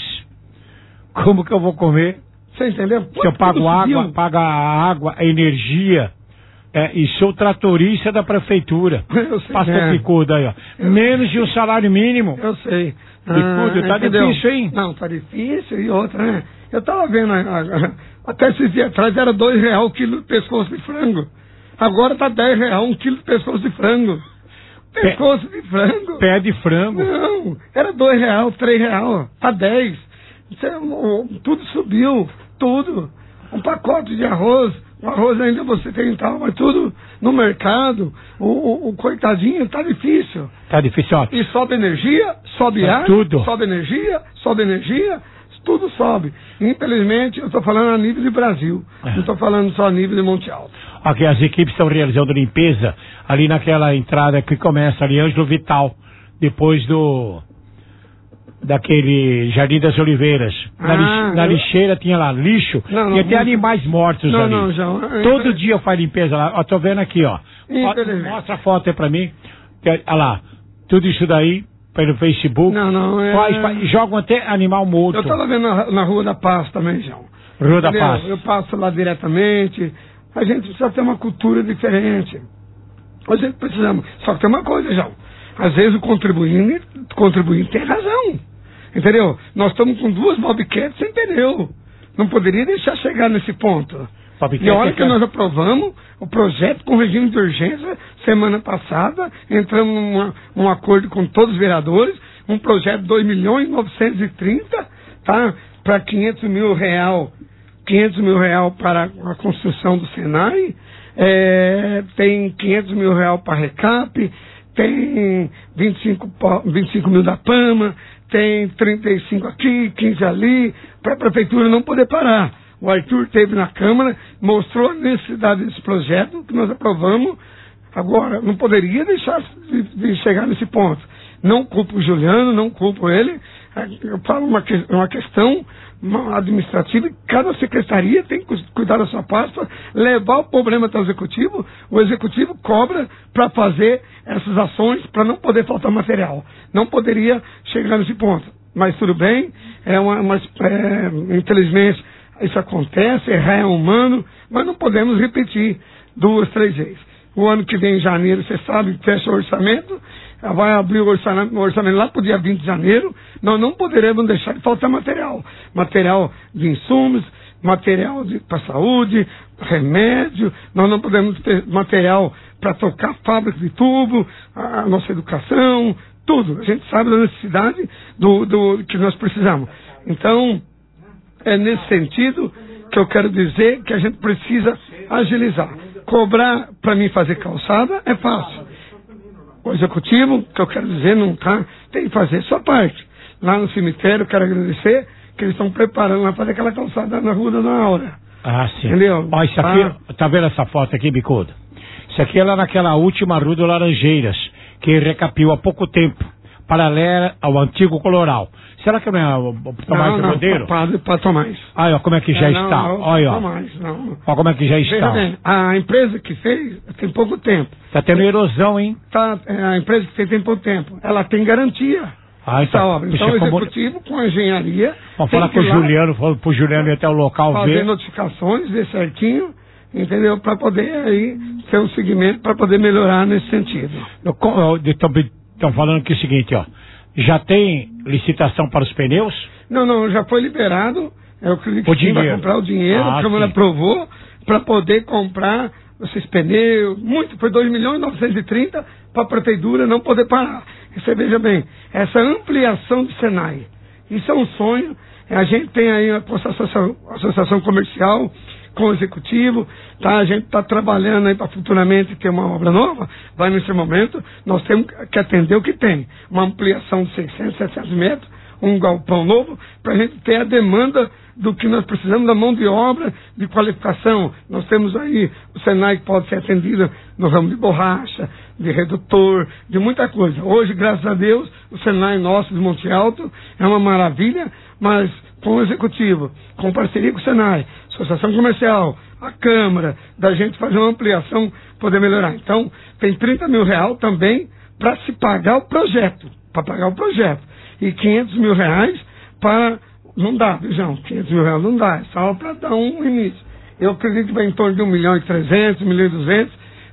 S3: Como que eu vou comer?
S19: Você entendeu?
S3: Se eu pago água, pago a água, a energia, é, e sou tratorista da prefeitura.
S19: Eu sei.
S3: Passa
S19: é.
S3: o picudo aí, ó.
S19: Eu
S3: Menos
S19: sei.
S3: de um salário mínimo.
S19: Eu sei.
S3: Picudo,
S19: ah,
S3: tá
S19: entendeu?
S3: difícil, hein?
S19: Não, tá difícil. E outra, né? Eu estava vendo, a, a, até esses dias atrás era dois reais o quilo de pescoço de frango. Agora está dez reais um quilo de pescoço de frango. Pescoço de frango.
S3: Pé de frango.
S19: Não, era dois reais, três reais, está dez. Tudo subiu, tudo. Um pacote de arroz, o arroz ainda você tem e tal, mas tudo no mercado, o, o, o coitadinho está difícil.
S3: Está difícil, ó.
S19: E sobe energia, sobe
S3: é
S19: ar,
S3: tudo.
S19: sobe energia, sobe energia, tudo sobe. Infelizmente, eu estou falando a nível de Brasil, é. Não estou falando só a nível de Monte Alto.
S3: Aqui as equipes estão realizando limpeza ali naquela entrada que começa ali, Ângelo Vital, depois do... daquele Jardim das Oliveiras. Na,
S19: Ah,
S3: lix, na
S19: eu...
S3: lixeira tinha lá lixo,
S19: não,
S3: tinha
S19: não,
S3: até
S19: não,
S3: animais mortos
S19: não,
S3: ali.
S19: Não, João.
S3: Todo dia faz limpeza lá. Ó, tô vendo aqui, ó. ó mostra a foto aí pra mim. Olha lá, tudo isso daí pelo Facebook.
S19: Não, não, é...
S3: faz, faz, jogam até animal morto.
S19: Eu tava vendo na, na Rua da Paz também, João.
S3: Rua da
S19: Entendeu?
S3: Paz.
S19: Eu passo lá diretamente. A gente precisa ter uma cultura diferente. A gente precisamos. Só que tem uma coisa, João. Às vezes o contribuinte, contribuinte tem razão. Entendeu? Nós estamos com duas Bobcats sem pneu. Não poderia deixar chegar nesse ponto. E a hora que nós aprovamos o projeto com regime de urgência, semana passada, entramos num um acordo com todos os vereadores, um projeto de dois milhões novecentos e trinta, tá? Para quinhentos mil real, quinhentos mil real para a construção do Senai, é, tem quinhentos mil real para recap, tem vinte e cinco, vinte e cinco mil da Pama, tem trinta e cinco aqui, quinze ali, para a prefeitura não poder parar. O Arthur esteve na Câmara, mostrou a necessidade desse projeto que nós aprovamos. Agora, não poderia deixar de, de chegar nesse ponto. Não culpo o Juliano, não culpo ele. Eu falo uma, uma questão administrativa, cada secretaria tem que cuidar da sua pasta, levar o problema até o executivo. O executivo cobra para fazer essas ações para não poder faltar material. Não poderia chegar nesse ponto. Mas tudo bem, é uma, uma é, infelizmente isso acontece, errar é humano, mas não podemos repetir duas, três vezes. O ano que vem, em janeiro, você sabe, fecha o orçamento, vai abrir o orçamento, o orçamento lá para o dia vinte de janeiro, nós não poderemos deixar de faltar material. Material de insumos, material para saúde, remédio, nós não podemos ter material para tocar fábrica de tubo, a nossa educação, tudo. A gente sabe da necessidade do, do que nós precisamos. Então, é nesse sentido que eu quero dizer que a gente precisa agilizar. Cobrar para mim fazer calçada é fácil. O executivo, que eu quero dizer, não tá, tem que fazer sua parte. Lá no cemitério, quero agradecer que eles estão preparando para fazer aquela calçada na Rua da Dona Aura.
S3: Ah, sim.
S19: Entendeu?
S3: Ó, isso aqui, ah. Tá vendo essa foto aqui, Bicudo? Isso aqui é lá naquela última Rua do Laranjeiras, que recapiu há pouco tempo, paralela ao antigo Coloral. Será que não é o Tomás
S19: não,
S3: Rodeiro?
S19: Não, para Tomás.
S3: Olha como é que já
S19: é,
S3: está.
S19: Não,
S3: olha, ó.
S19: Tomás, não.
S3: Olha como é que já está.
S19: Bem, a empresa que fez tem pouco tempo.
S3: Está tendo erosão, hein?
S19: Tá, a empresa que fez tem pouco tempo. Ela tem garantia.
S3: Ah, então,
S19: essa obra. Então, o executivo, com a engenharia...
S3: Vamos falar com o Juliano, falando pro Juliano ir até o local
S19: fazer
S3: ver.
S19: Fazer notificações, ver certinho, entendeu? Para poder aí ter um segmento, para poder melhorar nesse sentido.
S3: Estão falando que é o seguinte, ó. Já tem licitação para os pneus?
S19: Não, não, já foi liberado. É o que
S3: o dinheiro.
S19: Vai comprar o dinheiro,
S3: ah,
S19: a Câmara
S3: sim.
S19: aprovou para poder comprar esses pneus. Muito, foi dois milhões novecentos e trinta para a prefeitura não poder parar. E você veja bem, essa ampliação do Senai, isso é um sonho. A gente tem aí a associação, associação comercial com o executivo, tá? A gente está trabalhando aí para futuramente ter uma obra nova, vai nesse momento, nós temos que atender o que tem, uma ampliação de seiscentos, setecentos metros, um galpão novo, para a gente ter a demanda do que nós precisamos da mão de obra, de qualificação. Nós temos aí o Senai que pode ser atendido no ramo de borracha, de redutor, de muita coisa. Hoje, graças a Deus, o Senai nosso de Monte Alto é uma maravilha, mas com o executivo, com parceria com o Senai, Associação Comercial, a Câmara, da gente fazer uma ampliação, poder melhorar. Então, tem trinta mil reais também para se pagar o projeto, para pagar o projeto. E quinhentos mil reais para... Não dá, João, quinhentos mil reais não dá, é só para dar um início. Eu acredito que vai em torno de um milhão e trezentos, um milhão e duzentos,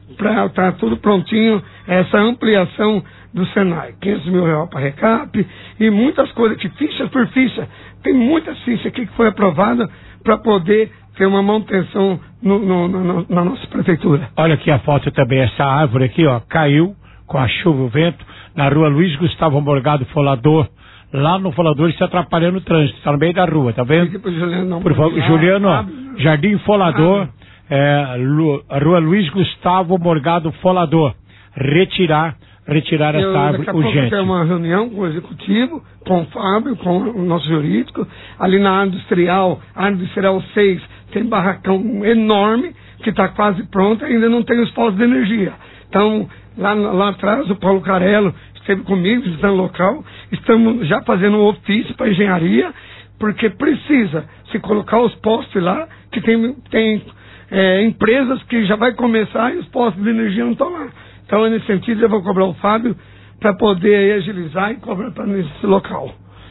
S19: para estar tudo prontinho, essa ampliação do Senai. quinhentos mil reais para recap e muitas coisas, que fichas por ficha. Tem muitas fichas aqui que foi aprovada para poder ter uma manutenção no, no, no, na nossa prefeitura.
S3: Olha aqui a foto também, essa árvore aqui, ó, caiu com a chuva e o vento na rua Luiz Gustavo Morgado Folador. Lá no Folador está atrapalhando o trânsito, está no meio da rua, tá vendo?
S19: Juliano,
S3: Por favor, Juliano, ó, Jardim Folador, é, Lu, rua Luiz Gustavo Morgado Folador. Retirar, retirar
S19: Eu,
S3: essa árvore
S19: daqui a
S3: urgente.
S19: pouco tem uma reunião com o executivo, com o Fábio, com o nosso jurídico. Ali na área industrial, área industrial seis, tem barracão enorme, que está quase pronto, ainda não tem os postos de energia. Então, lá, lá atrás, o Paulo Carello esteve comigo, visitando o local. Estamos já fazendo um ofício para engenharia, porque precisa se colocar os postos lá, que tem, tem é, empresas que já vai começar e os postos de energia não estão lá. Então, nesse sentido, eu vou cobrar o Fábio para poder aí, agilizar e cobrar para nesse local.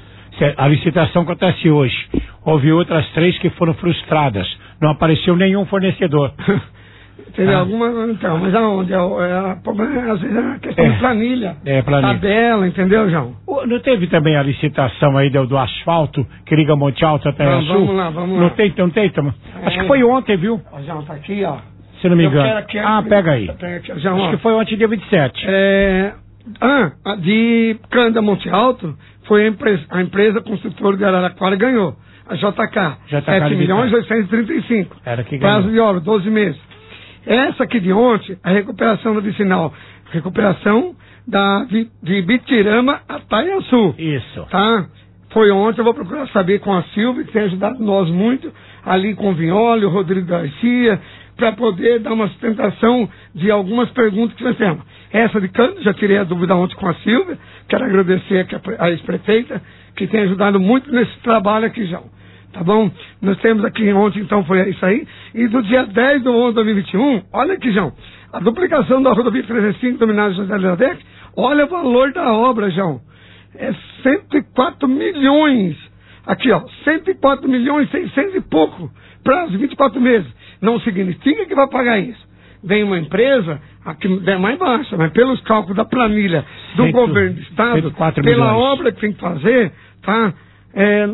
S3: A licitação acontece hoje. Houve outras três que foram frustradas. Não apareceu nenhum fornecedor.
S19: Entendeu?
S3: Ah.
S19: Alguma, então, mas aonde? É, é, é, às vezes é uma questão
S3: É.
S19: de planilha.
S3: É, planilha.
S19: Tabela, entendeu, João?
S3: O- Não teve também a licitação aí do, do asfalto que liga Monte Alto até
S19: Vamos,
S3: Sul?
S19: vamos lá, vamos
S3: não
S19: lá.
S3: Tem, não tem, Tama?
S19: É.
S3: Acho que foi ontem, viu?
S19: Ó, João, tá aqui, ó.
S3: Se não me
S19: Eu
S3: engano.
S19: quero aqui,
S3: ah,
S19: aqui,
S3: pega aí.
S19: pega aqui, João,
S3: Acho
S19: ó.
S3: que foi ontem, dia vinte e sete.
S19: É, ah, a de Canda Monte Alto foi a empresa, a empresa construtora de Araraquara ganhou. A J K.
S3: J K
S19: sete milhões oitocentos e trinta e cinco.
S3: Era que ganhou.
S19: Prazo de obra, doze meses. Essa aqui de ontem, a recuperação da vicinal. Recuperação da, de, de Bitirama a Taiaçu.
S3: Isso.
S19: Tá? Foi ontem, eu vou procurar saber com a Silvia, que tem ajudado nós muito, ali com o Vinholi, o Rodrigo Garcia, para poder dar uma sustentação de algumas perguntas que nós temos. Essa de Cândido, já tirei a dúvida ontem com a Silvia, quero agradecer aqui a, pre- a ex-prefeita, que tem ajudado muito nesse trabalho aqui, João. Tá bom? Nós temos aqui ontem, então, foi isso aí. E do dia dez de onze de dois mil e vinte e um, olha aqui, João, a duplicação da rodovia trezentos e cinco, dominada José Ledec, olha o valor da obra, João. É cento e quatro milhões. Aqui, ó, cento e quatro milhões, seiscentos e pouco, prazo de vinte e quatro meses. Não significa que vai pagar isso. Vem uma empresa, aqui é mais baixa, mas pelos cálculos da planilha do
S3: Cento-
S19: governo do Estado,
S3: cento e quatro
S19: pela
S3: milhões.
S19: obra que tem que fazer, tá? É,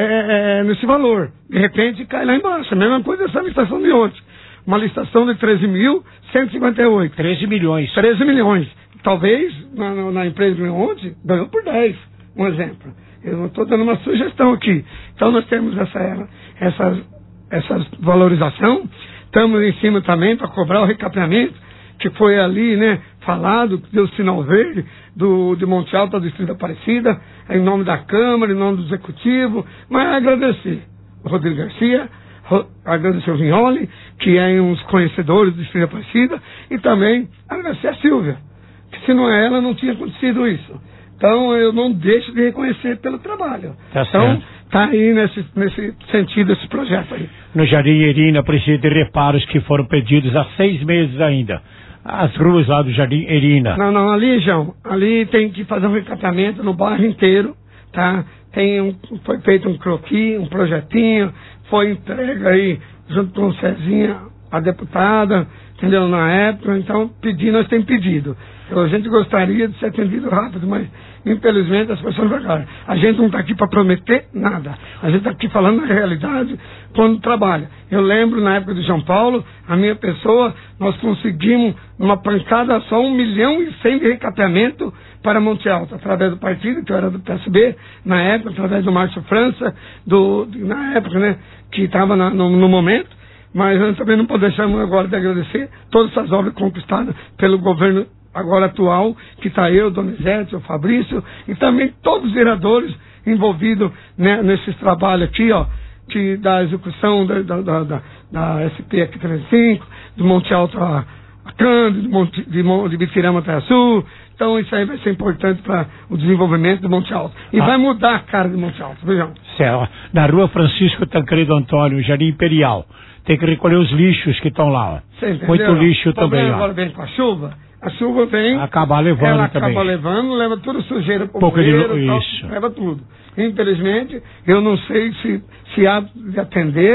S19: é, é nesse valor. De repente cai lá embaixo. A mesma coisa essa licitação de ontem. Uma licitação de treze mil cento e cinquenta e oito.
S3: treze milhões.
S19: treze milhões. Talvez na, na- na empresa que ganhou ontem, ganhou por dez. Um exemplo. Eu não estou dando uma sugestão aqui. Então nós temos essa, essa, essa valorização. Estamos em cima também para cobrar o recapeamento, que foi ali, né, falado, que deu o sinal verde do, de Monte Alto ao Distrito da Aparecida, em nome da Câmara, em nome do Executivo, mas agradecer o Rodrigo Garcia, ro- agradecer o Vinholi, que é um dos conhecedores do Distrito da Aparecida, e também agradecer a Silvia, que se não é ela, não tinha acontecido isso. Então eu não deixo de reconhecer pelo trabalho.
S3: Tá
S19: então,
S3: certo.
S19: tá aí nesse, nesse sentido esse projeto aí.
S3: No Jardim Erina precisa de reparos que foram pedidos há seis meses ainda. As ruas lá do Jardim Erina.
S19: Não, não, ali, João, ali tem que fazer um recapeamento no bairro inteiro, tá? Tem um, foi feito um croquis, um projetinho, foi entregue aí junto com o Cezinha, a deputada, entendeu? Na época, então pedir, nós temos pedido. A gente gostaria de ser atendido rápido, mas infelizmente as pessoas não vai. A gente não está aqui para prometer nada. A gente está aqui falando na realidade quando trabalha. Eu lembro na época de João Paulo, a minha pessoa, nós conseguimos uma pancada só um milhão e cem de recapeamento para Monte Alto, através do partido, que eu era do P S B, na época, através do Márcio França, do, na época, né, que estava no, no momento. Mas nós também não podemos deixar agora de agradecer todas essas obras conquistadas pelo governo agora atual, que está eu, Donizete, o Fabrício, e também todos os vereadores envolvidos, né, nesses trabalhos aqui, ó, que, da execução da, da, da, da, da S P aqui trezentos e cinco, do Monte Alto a, a Cândido, de, Monte, de, Mon- de Bitirama até a Sul. Então isso aí vai ser importante para o desenvolvimento do Monte Alto. E
S3: Ah.
S19: vai mudar a cara do Monte Alto, vejam.
S3: Céu, na rua Francisco Tancredo Antônio, Jardim Imperial. Tem que recolher os lixos que estão lá. Ó.
S19: Você entendeu?
S3: Muito lixo
S19: O
S3: também
S19: problema
S3: lá.
S19: agora vem com a chuva. A chuva vem,
S3: Acabar levando
S19: ela
S3: também.
S19: acaba levando, leva tudo sujeira para o
S3: Pouco de
S19: bueiro,
S3: lu-
S19: tal,
S3: isso.
S19: leva tudo. Infelizmente, eu não sei se, se há de atender,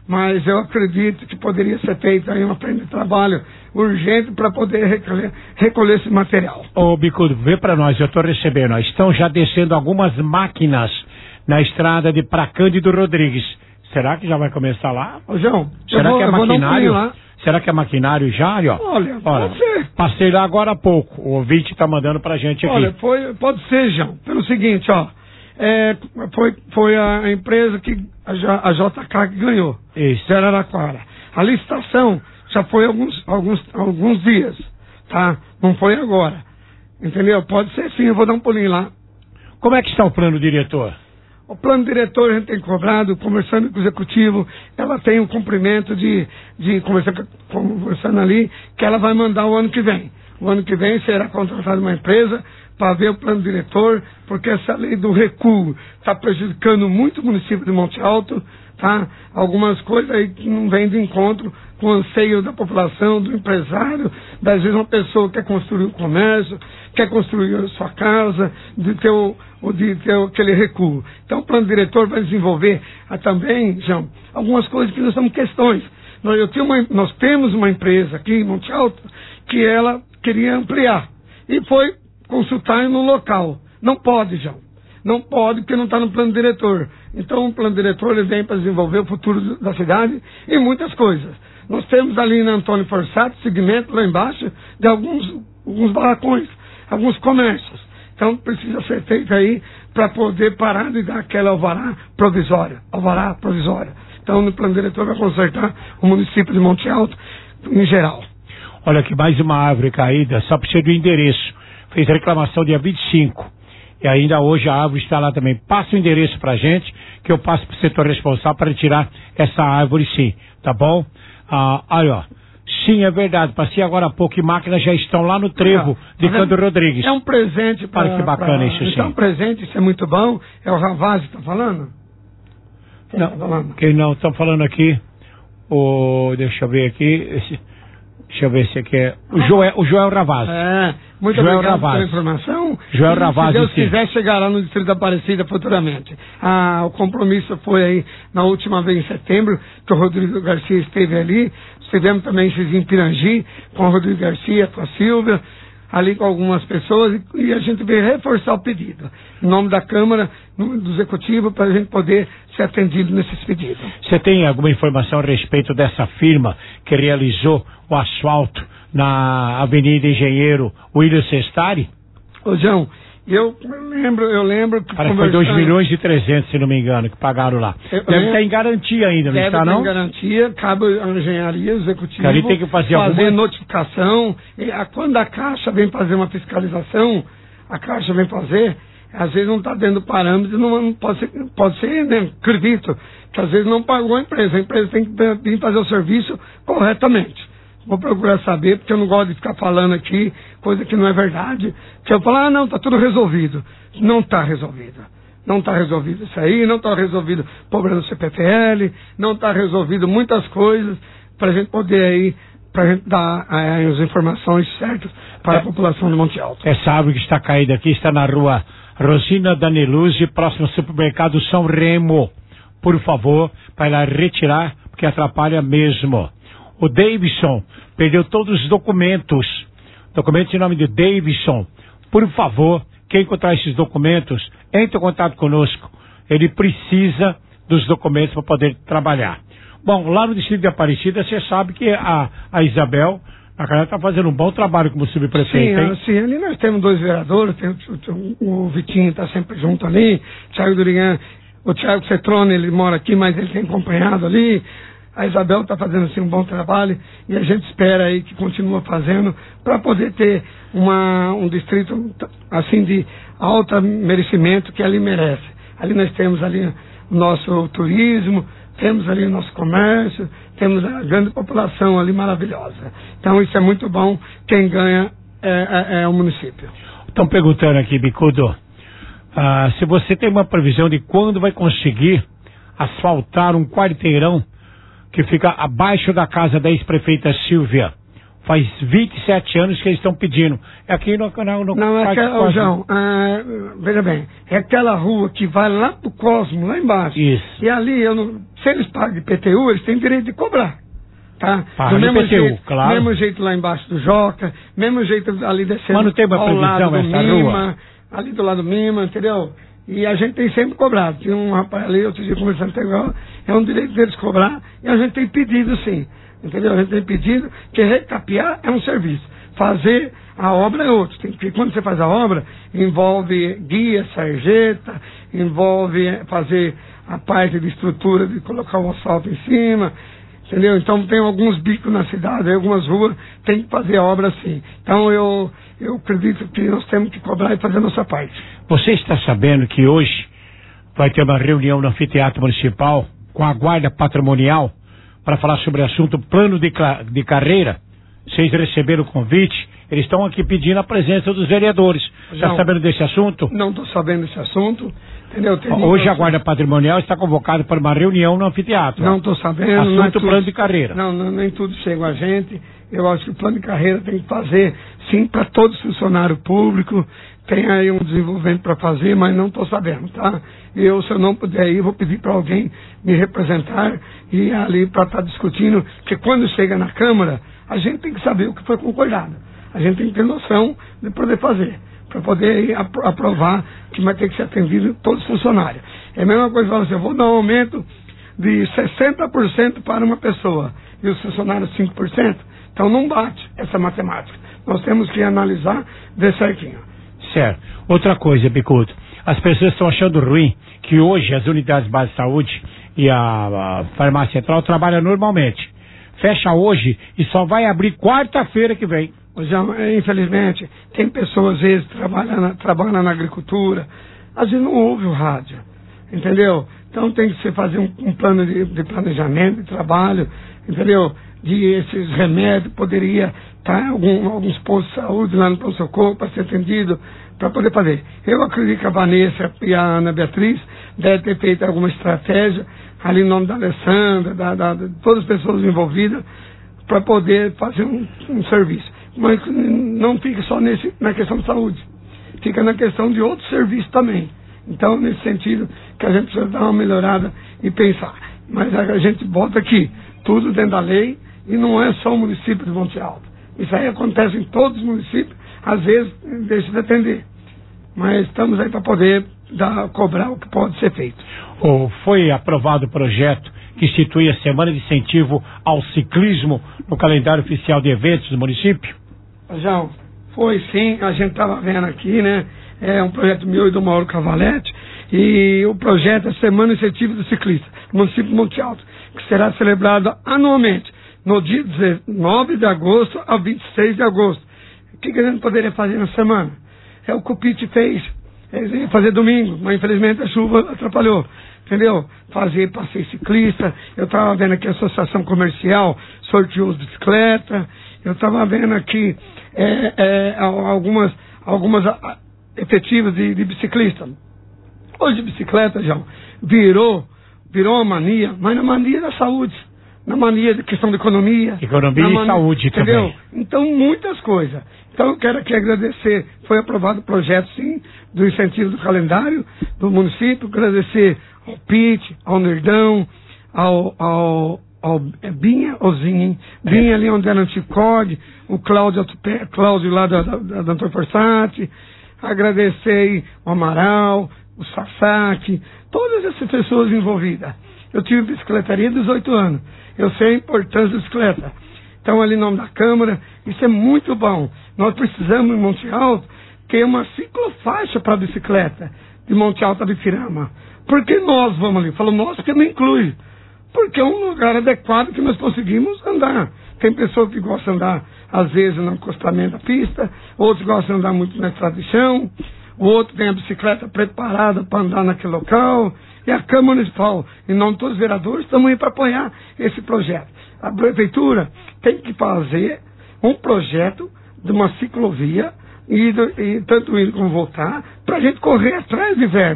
S19: mas eu acredito que poderia ser feito aí uma frente de trabalho urgente para poder recolher, recolher esse material.
S3: Ô Bicudo, vê para nós, eu estou recebendo, ó, estão já descendo algumas máquinas na estrada de pra Cândido Rodrigues. Será que já vai começar lá?
S19: Ô João,
S3: será
S19: vou,
S3: que é maquinário?
S19: Lá.
S3: Será que é maquinário já, ó?
S19: Olha,
S3: Olha,
S19: pode ser.
S3: Passei lá agora há pouco, o ouvinte está mandando pra gente aqui.
S19: Olha, foi, pode ser, João, pelo seguinte, ó, é, foi, foi a empresa que, a, a J K que ganhou,
S3: Isso.
S19: de Araraquara. A licitação já foi alguns, alguns, alguns dias, tá? Não foi agora, entendeu? Pode ser sim, eu vou dar um pulinho lá.
S3: Como é que está o plano diretor?
S19: O plano diretor a gente tem cobrado, conversando com o executivo, ela tem um cumprimento de, de conversar, conversando ali, que ela vai mandar o ano que vem. O ano que vem será contratada uma empresa para ver o plano diretor, porque essa lei do recuo está prejudicando muito o município de Monte Alto, tá? Algumas coisas aí que não vêm de encontro com o anseio da população, do empresário, das vezes uma pessoa quer construir um comércio, quer construir a sua casa, de ter, o, de ter aquele recuo. Então o plano diretor vai desenvolver ah, também, João, algumas coisas que não são questões. Nós, eu tenho uma, nós temos uma empresa aqui em Monte Alto que ela queria ampliar e foi consultar no local. Não pode, João. Não pode, porque não está no plano diretor. Então o plano diretor ele vem para desenvolver o futuro da cidade e muitas coisas. Nós temos ali na Antônio Forçato, segmento lá embaixo, de alguns, alguns barracões, alguns comércios. Então precisa ser feito aí para poder parar de dar aquela alvará provisória. Alvará provisória. Então no plano diretor vai consertar o município de Monte Alto em geral.
S3: Olha aqui, mais uma árvore caída, só precisa do endereço. Fez reclamação dia vinte e cinco. E ainda hoje a árvore está lá também. Passa o endereço pra gente, que eu passo pro setor responsável para retirar essa árvore sim, tá bom? Ah, olha, ó. Sim, é verdade. Passei agora há pouco e máquinas já estão lá no trevo é, de Cândido Rodrigues.
S19: É um presente para...
S3: Olha que bacana pra, isso sim.
S19: É um presente, isso é muito bom. É o Ravazzi que tá falando?
S3: Quem não, tá falando? Quem não, estão falando aqui. O, deixa eu ver aqui. Esse, deixa eu ver se aqui é. O Joel, o Joel Ravazzi.
S19: É, muito
S3: Joel
S19: obrigado
S3: Ravazzi.
S19: pela informação.
S3: Joel
S19: e,
S3: Ravazzi.
S19: Se Deus
S3: sim.
S19: quiser, chegará no Distrito da Aparecida futuramente. Ah, o compromisso foi aí na última vez em setembro, que o Rodrigo Garcia esteve ali. Estivemos também em Pirangi, com o Rodrigo Garcia, com a Silvia, ali com algumas pessoas, e, e a gente veio reforçar o pedido. Em nome da Câmara, no, do Executivo, para a gente poder ser atendido nesses pedidos.
S3: Você tem alguma informação a respeito dessa firma que realizou o asfalto na Avenida Engenheiro William Sestari?
S19: Ô, João, eu lembro, eu lembro que
S3: parece que foi dois milhões e trezentos, se não me engano, que pagaram lá. Eu deve estar em garantia ainda, não está, não?
S19: Deve estar em garantia, cabe à engenharia, executivo,
S3: ali tem que fazer,
S19: fazer
S3: alguma...
S19: notificação. E a, quando a Caixa vem fazer uma fiscalização, a Caixa vem fazer, às vezes não está dentro do parâmetro, não, não pode ser, pode ser, né, acredito, que às vezes não pagou a empresa. A empresa tem que vir fazer o serviço corretamente. Vou procurar saber, porque eu não gosto de ficar falando aqui coisa que não é verdade. Que eu falo, ah, não, está tudo resolvido. Não está resolvido. Não está resolvido isso aí, não está resolvido o problema do C P F L, não está resolvido muitas coisas para a gente poder aí, para a gente dar é, as informações certas para é, a população de Monte Alto.
S3: Essa árvore que está caída aqui está na rua Rosina Daneluzzi, próximo ao supermercado São Remo. Por favor, para ela retirar, porque atrapalha mesmo. O Davidson perdeu todos os documentos. Documentos em nome de Davidson. Por favor, quem encontrar esses documentos, entre em contato conosco. Ele precisa dos documentos para poder trabalhar. Bom, lá no Distrito de Aparecida, você sabe que a, a Isabel, a cara está fazendo um bom trabalho como subprefeita, hein?
S19: Sim, ali nós temos dois vereadores, tem o, o, o Vitinho está sempre junto ali, o Thiago Durigan, o Thiago Cetrone, ele mora aqui, mas ele tem acompanhado ali. A Isabel está fazendo assim um bom trabalho e a gente espera aí que continue fazendo para poder ter uma, um distrito assim de alto merecimento que ali merece. Ali nós temos ali o nosso turismo, temos ali o nosso comércio, temos a grande população ali maravilhosa. Então isso é muito bom, quem ganha é, é, é o município.
S3: Estão perguntando aqui, Bicudo, ah, se você tem uma previsão de quando vai conseguir asfaltar um quarteirão que fica abaixo da casa da ex-prefeita Silvia. Faz vinte e sete anos que eles estão pedindo. É aqui no canal. No
S19: não, é aquela, ô, João, ah, veja bem, é aquela rua que vai lá pro Cosmo, lá embaixo.
S3: Isso.
S19: E ali, eu não, se eles pagam I P T U, eles têm direito de cobrar. Tá?
S3: Paga
S19: do mesmo
S3: I P T U,
S19: jeito,
S3: claro.
S19: mesmo jeito lá embaixo do Joca, mesmo jeito ali descendo
S3: Mas não tem uma
S19: ao
S3: previsão
S19: lado do
S3: essa
S19: Mima,
S3: rua?
S19: ali do lado do Mima, entendeu? E a gente tem sempre cobrado. Tinha um rapaz ali, outro dia conversando com ele, é um direito deles cobrar, e a gente tem pedido sim. Entendeu? A gente tem pedido que recapear é um serviço. Fazer a obra é outro. Tem que, quando você faz a obra, envolve guia, sarjeta, envolve fazer a parte de estrutura de colocar o asfalto em cima, entendeu? Então tem alguns bicos na cidade, algumas ruas, tem que fazer a obra assim. Então eu, eu acredito que nós temos que cobrar e fazer a nossa parte.
S3: Você está sabendo que hoje vai ter uma reunião no Anfiteatro Municipal com a Guarda Patrimonial para falar sobre o assunto plano de, de carreira? Vocês receberam o convite? Eles estão aqui pedindo a presença dos vereadores. Está sabendo desse assunto?
S19: Não estou sabendo desse assunto. Entendeu? Tem
S3: Hoje a Guarda Patrimonial está convocada para uma reunião no anfiteatro.
S19: Não estou sabendo.
S3: Assunto
S19: não é tudo,
S3: plano de carreira.
S19: Não, não, nem tudo chega a gente. Eu acho que o plano de carreira tem que fazer, sim, para todo funcionário público. Tem aí um desenvolvimento para fazer, mas não estou sabendo, tá? Eu, se eu não puder ir, vou pedir para alguém me representar e ir ali para estar tá discutindo, porque quando chega na Câmara, a gente tem que saber o que foi concordado. A gente tem que ter noção de poder fazer, para poder apro aprovar que vai ter que ser atendido todos os funcionários. É a mesma coisa que falar assim, eu vou dar um aumento de sessenta por cento para uma pessoa e os funcionários cinco por cento. Então não bate essa matemática. Nós temos que analisar de certinho.
S3: Certo. Outra coisa, Bicudo, as pessoas estão achando ruim que hoje as unidades básicas de saúde e a, a farmácia central trabalham normalmente. Fecha hoje e só vai abrir quarta-feira que vem.
S19: Já, infelizmente, tem pessoas, às vezes, trabalhando na, trabalham na agricultura, às vezes não ouve o rádio, entendeu? Então tem que se fazer um, um plano de, de planejamento, de trabalho, entendeu? De esses remédios, poderia estar em algum, alguns postos de saúde lá no pronto-socorro para ser atendido, para poder fazer. Eu acredito que a Vanessa e a Ana Beatriz devem ter feito alguma estratégia, ali em nome da Alessandra, da, da, de todas as pessoas envolvidas, para poder fazer um, um serviço. Mas não fica só nesse, na questão de saúde, fica na questão de outros serviços também. Então, nesse sentido, que a gente precisa dar uma melhorada e pensar. Mas a gente bota aqui, tudo dentro da lei, e não é só o município de Monte Alto. Isso aí acontece em todos os municípios, às vezes deixa de atender. Mas estamos aí para poder dar, cobrar o que pode ser feito.
S3: Oh, foi aprovado o projeto que institui a Semana de Incentivo ao Ciclismo no calendário oficial de eventos do município?
S19: João, foi sim, a gente estava vendo aqui, né? É um projeto meu e do Mauro Cavalete, e o projeto é Semana de Incentivo do Ciclista, no município de Monte Alto, que será celebrado anualmente, no dia dezenove de agosto a vinte e seis de agosto. O que, que a gente poderia fazer na semana? É o que o Pete fez, eles iam fazer domingo, mas infelizmente a chuva atrapalhou. Entendeu? Fazer passeio ciclista. Eu estava vendo aqui a Associação Comercial sorteou as bicicletas. Eu estava vendo aqui é, é, algumas, algumas efetivas de, de biciclista. Hoje bicicleta, João, virou, virou uma mania, mas na mania da saúde, na mania de questão de economia.
S3: Economia e
S19: mania,
S3: saúde
S19: entendeu?
S3: também.
S19: Então, muitas coisas. Então, eu quero aqui agradecer. Foi aprovado o projeto, sim, do incentivo do calendário do município. Agradecer ao Pete, ao Nerdão, ao, ao, ao é Binha, ou Zinho, Binha ali onde era Anticog, o Cláudio, Cláudio lá da, da, da, da Antônio Forsati. Agradecer o Amaral, o Sasaki, todas essas pessoas envolvidas. Eu tive bicicletaria há dezoito anos. Eu sei a importância da bicicleta. Então, ali em nome da Câmara, isso é muito bom. Nós precisamos, em Monte Alto, ter uma ciclofaixa para a bicicleta, de Monte Alto a Bifirama. Por que nós vamos ali? Falo nós porque me inclui. Porque é um lugar adequado que nós conseguimos andar. Tem pessoas que gostam de andar, às vezes, no encostamento da pista, outros gostam de andar muito na estrada de chão, o outro tem a bicicleta preparada para andar naquele local. E a Câmara Municipal, em nome de todos os vereadores, estamos aí para apoiar esse projeto. A Prefeitura tem que fazer um projeto de uma ciclovia, e, e tanto ir como voltar, para a gente correr atrás de verba.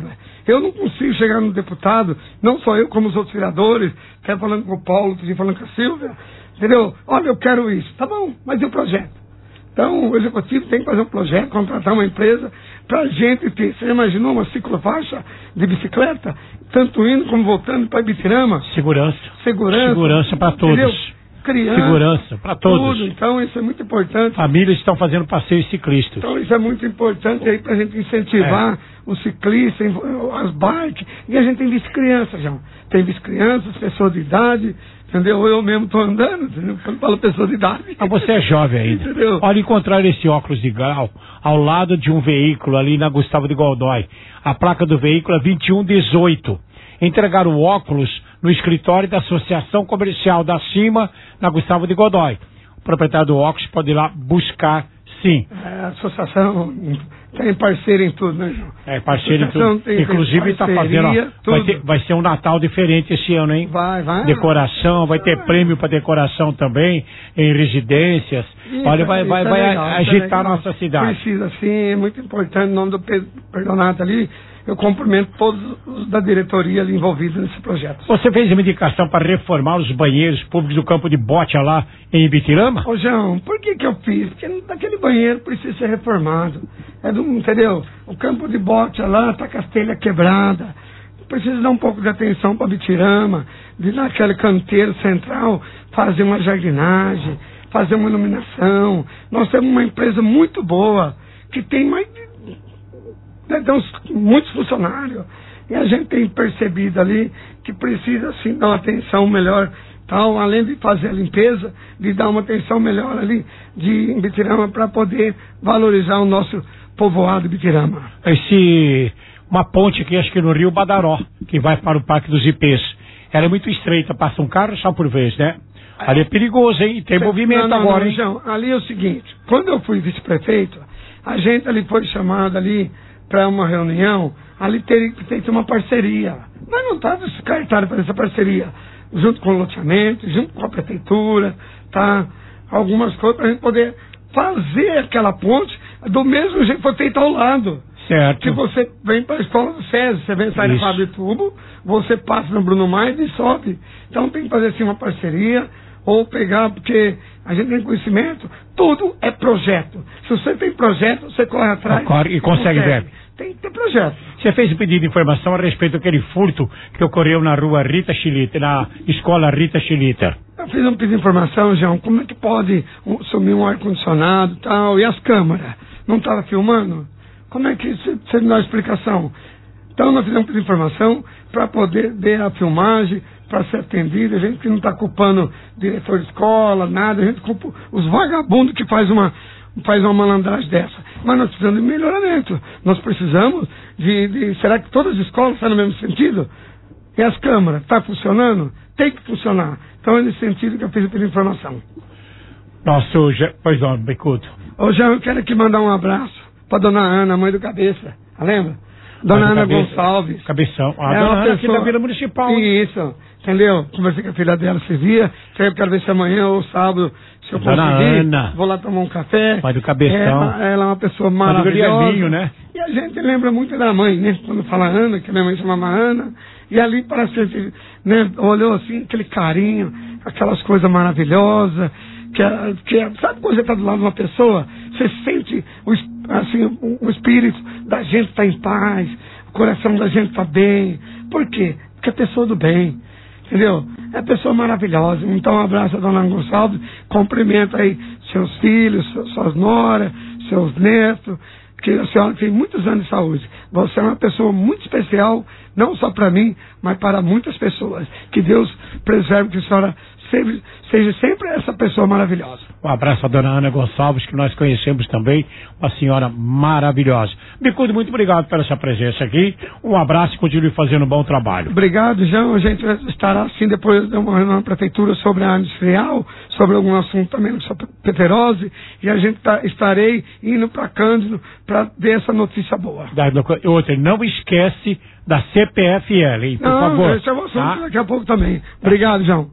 S19: Eu não consigo chegar no deputado, não só eu, como os outros vereadores, até falando com o Paulo, falando com a Silvia, entendeu? Olha, eu quero isso. Tá bom, mas e o projeto? Então, o executivo tem que fazer um projeto, contratar uma empresa para a gente ter. Você imaginou uma ciclofaixa de bicicleta, tanto indo como voltando para Ibitirama?
S3: Segurança.
S19: Segurança.
S3: Segurança para todos.
S19: Entendeu? Criança.
S3: Segurança para todos.
S19: Tudo. Então, isso é muito importante.
S3: Famílias estão fazendo passeios ciclistas.
S19: Então, isso é muito importante aí para a gente incentivar é. os ciclistas, as bikes. E a gente tem visto crianças, João. Tem visto crianças, pessoas de idade. Entendeu? Eu mesmo estou andando, entendeu? Quando falo pessoa de idade.
S3: Ah, você é jovem ainda.
S19: Entendeu?
S3: Olha, encontrar esse óculos de grau ao lado de um veículo ali na Gustavo de Godoy. A placa do veículo é vinte e um dezoito. Entregar o óculos no escritório da Associação Comercial da Cima, na Gustavo de Godoy. O proprietário do óculos pode ir lá buscar, sim.
S19: É, a associação tem parceiro em tudo, né, João?
S3: É, parceiro em tudo.
S19: Tem,
S3: Inclusive está fazendo, ó, vai, ter, vai ser um Natal diferente esse ano, hein?
S19: Vai, vai.
S3: Decoração, vai ter prêmio para decoração também, em residências.
S19: Isso,
S3: Olha, vai, vai,
S19: é
S3: vai
S19: legal,
S3: agitar
S19: é
S3: a nossa cidade.
S19: Precisa, sim, é muito importante. Em nome do Pedro Perdonato ali, eu cumprimento todos os da diretoria ali envolvidos nesse projeto.
S3: Você fez uma indicação para reformar os banheiros públicos do campo de bote lá em Ibitirama?
S19: Ô, João, por que que eu fiz? Porque aquele banheiro precisa ser reformado. É do, entendeu? O campo de bote lá tá com a telha quebrada. Precisa dar um pouco de atenção para Ibitirama, de naquele canteiro central fazer uma jardinagem, fazer uma iluminação. Nós temos uma empresa muito boa, que tem mais de tem muitos funcionários, e a gente tem percebido ali que precisa assim dar uma atenção melhor, tal, além de fazer a limpeza, de dar uma atenção melhor ali de Ibitirama para poder valorizar o nosso povoado Ibitirama.
S3: Esse, uma ponte aqui, acho que no Rio Badaró, que vai para o Parque dos Ipês. Ela é muito estreita, passa um carro só por vez, né? Ali é perigoso, hein? Tem movimento
S19: não, não,
S3: agora,
S19: não,
S3: hein?
S19: João, ali é o seguinte, quando eu fui vice-prefeito, a gente ali foi chamado ali para uma reunião, ali teria que ter uma parceria. Mas não está descartado para essa parceria, junto com o loteamento, junto com a prefeitura, tá? Algumas coisas para a gente poder fazer aquela ponte do mesmo jeito que foi feito ao lado.
S3: Certo.
S19: Que você vem para a escola do SESI, você vem sair da Fábio de Tubo, você passa no Bruno Maia e sobe. Então tem que fazer assim uma parceria, ou pegar, porque a gente tem conhecimento, tudo é projeto. Se você tem projeto, você corre atrás.
S3: Corre e consegue, consegue.
S19: Tem que ter projeto.
S3: Você fez um pedido de informação a respeito daquele furto que ocorreu na rua Rita Chilita, na escola Rita Chilita.
S19: Eu fiz um pedido de informação, João, como é que pode um, sumir um ar-condicionado e tal, e as câmeras? Não estava filmando? Como é que você, você me dá uma explicação? Então nós fizemos um pedido de informação para poder ver a filmagem, para ser atendido. A gente que não está culpando diretor de escola, nada, a gente culpa os vagabundos que faz uma, faz uma malandragem dessa. Mas nós precisamos de melhoramento. Nós precisamos de, de... Será que todas as escolas estão no mesmo sentido? E as câmaras, está funcionando? Tem que funcionar. Então é nesse sentido que eu fiz a pedido de informação.
S3: Nossa, hoje... Pois não, Bicudo.
S19: Ô, Jean, eu quero aqui mandar um abraço para dona Ana, mãe do Cabeça. Lembra? Dona Ana
S3: Cabeça,
S19: Gonçalves.
S3: Cabeção. A
S19: é
S3: dona
S19: uma
S3: Ana
S19: pessoa...
S3: aqui da Vila Municipal.
S19: Isso, entendeu? Conversei com a filha dela, se via. Eu quero ver se amanhã ou sábado, se eu
S3: dona
S19: conseguir,
S3: Ana.
S19: vou lá tomar um café.
S3: Mãe do Cabeção.
S19: Ela, ela é uma pessoa maravilhosa.
S3: Vinho, né?
S19: E a gente lembra muito da mãe, né? Quando fala Ana, que minha mãe chamava Ana. E ali parece que, né, olhou assim, aquele carinho, aquelas coisas maravilhosas. Que, que, sabe quando você está do lado de uma pessoa, você sente o, assim, o, o espírito da gente está em paz, o coração da gente está bem. Por quê? Porque é pessoa do bem, entendeu? É pessoa maravilhosa. Então um abraço a dona Gonçalves, cumprimento aí seus filhos, suas noras, seus netos, que a senhora tem muitos anos de saúde. Você é uma pessoa muito especial, não só para mim, mas para muitas pessoas. Que Deus preserve que a senhora seja, seja sempre essa pessoa maravilhosa.
S3: Um abraço à dona Ana Gonçalves, que nós conhecemos também, uma senhora maravilhosa. Bicudo, muito obrigado pela sua presença aqui. Um abraço e continue fazendo um bom trabalho.
S19: Obrigado, João. A gente estará assim depois de uma reunião na prefeitura sobre a área industrial, sobre algum assunto também sobre peterose, e a gente tá, estarei indo para Cândido para ver essa notícia boa.
S3: Outra, não esquece da C P F L, hein, por
S19: não,
S3: favor.
S19: Esse é um assunto
S3: tá?
S19: daqui a pouco também. Obrigado, João.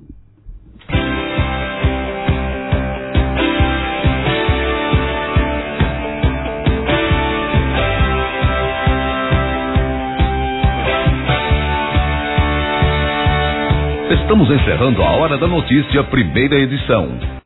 S1: Estamos encerrando a Hora da Notícia, primeira edição.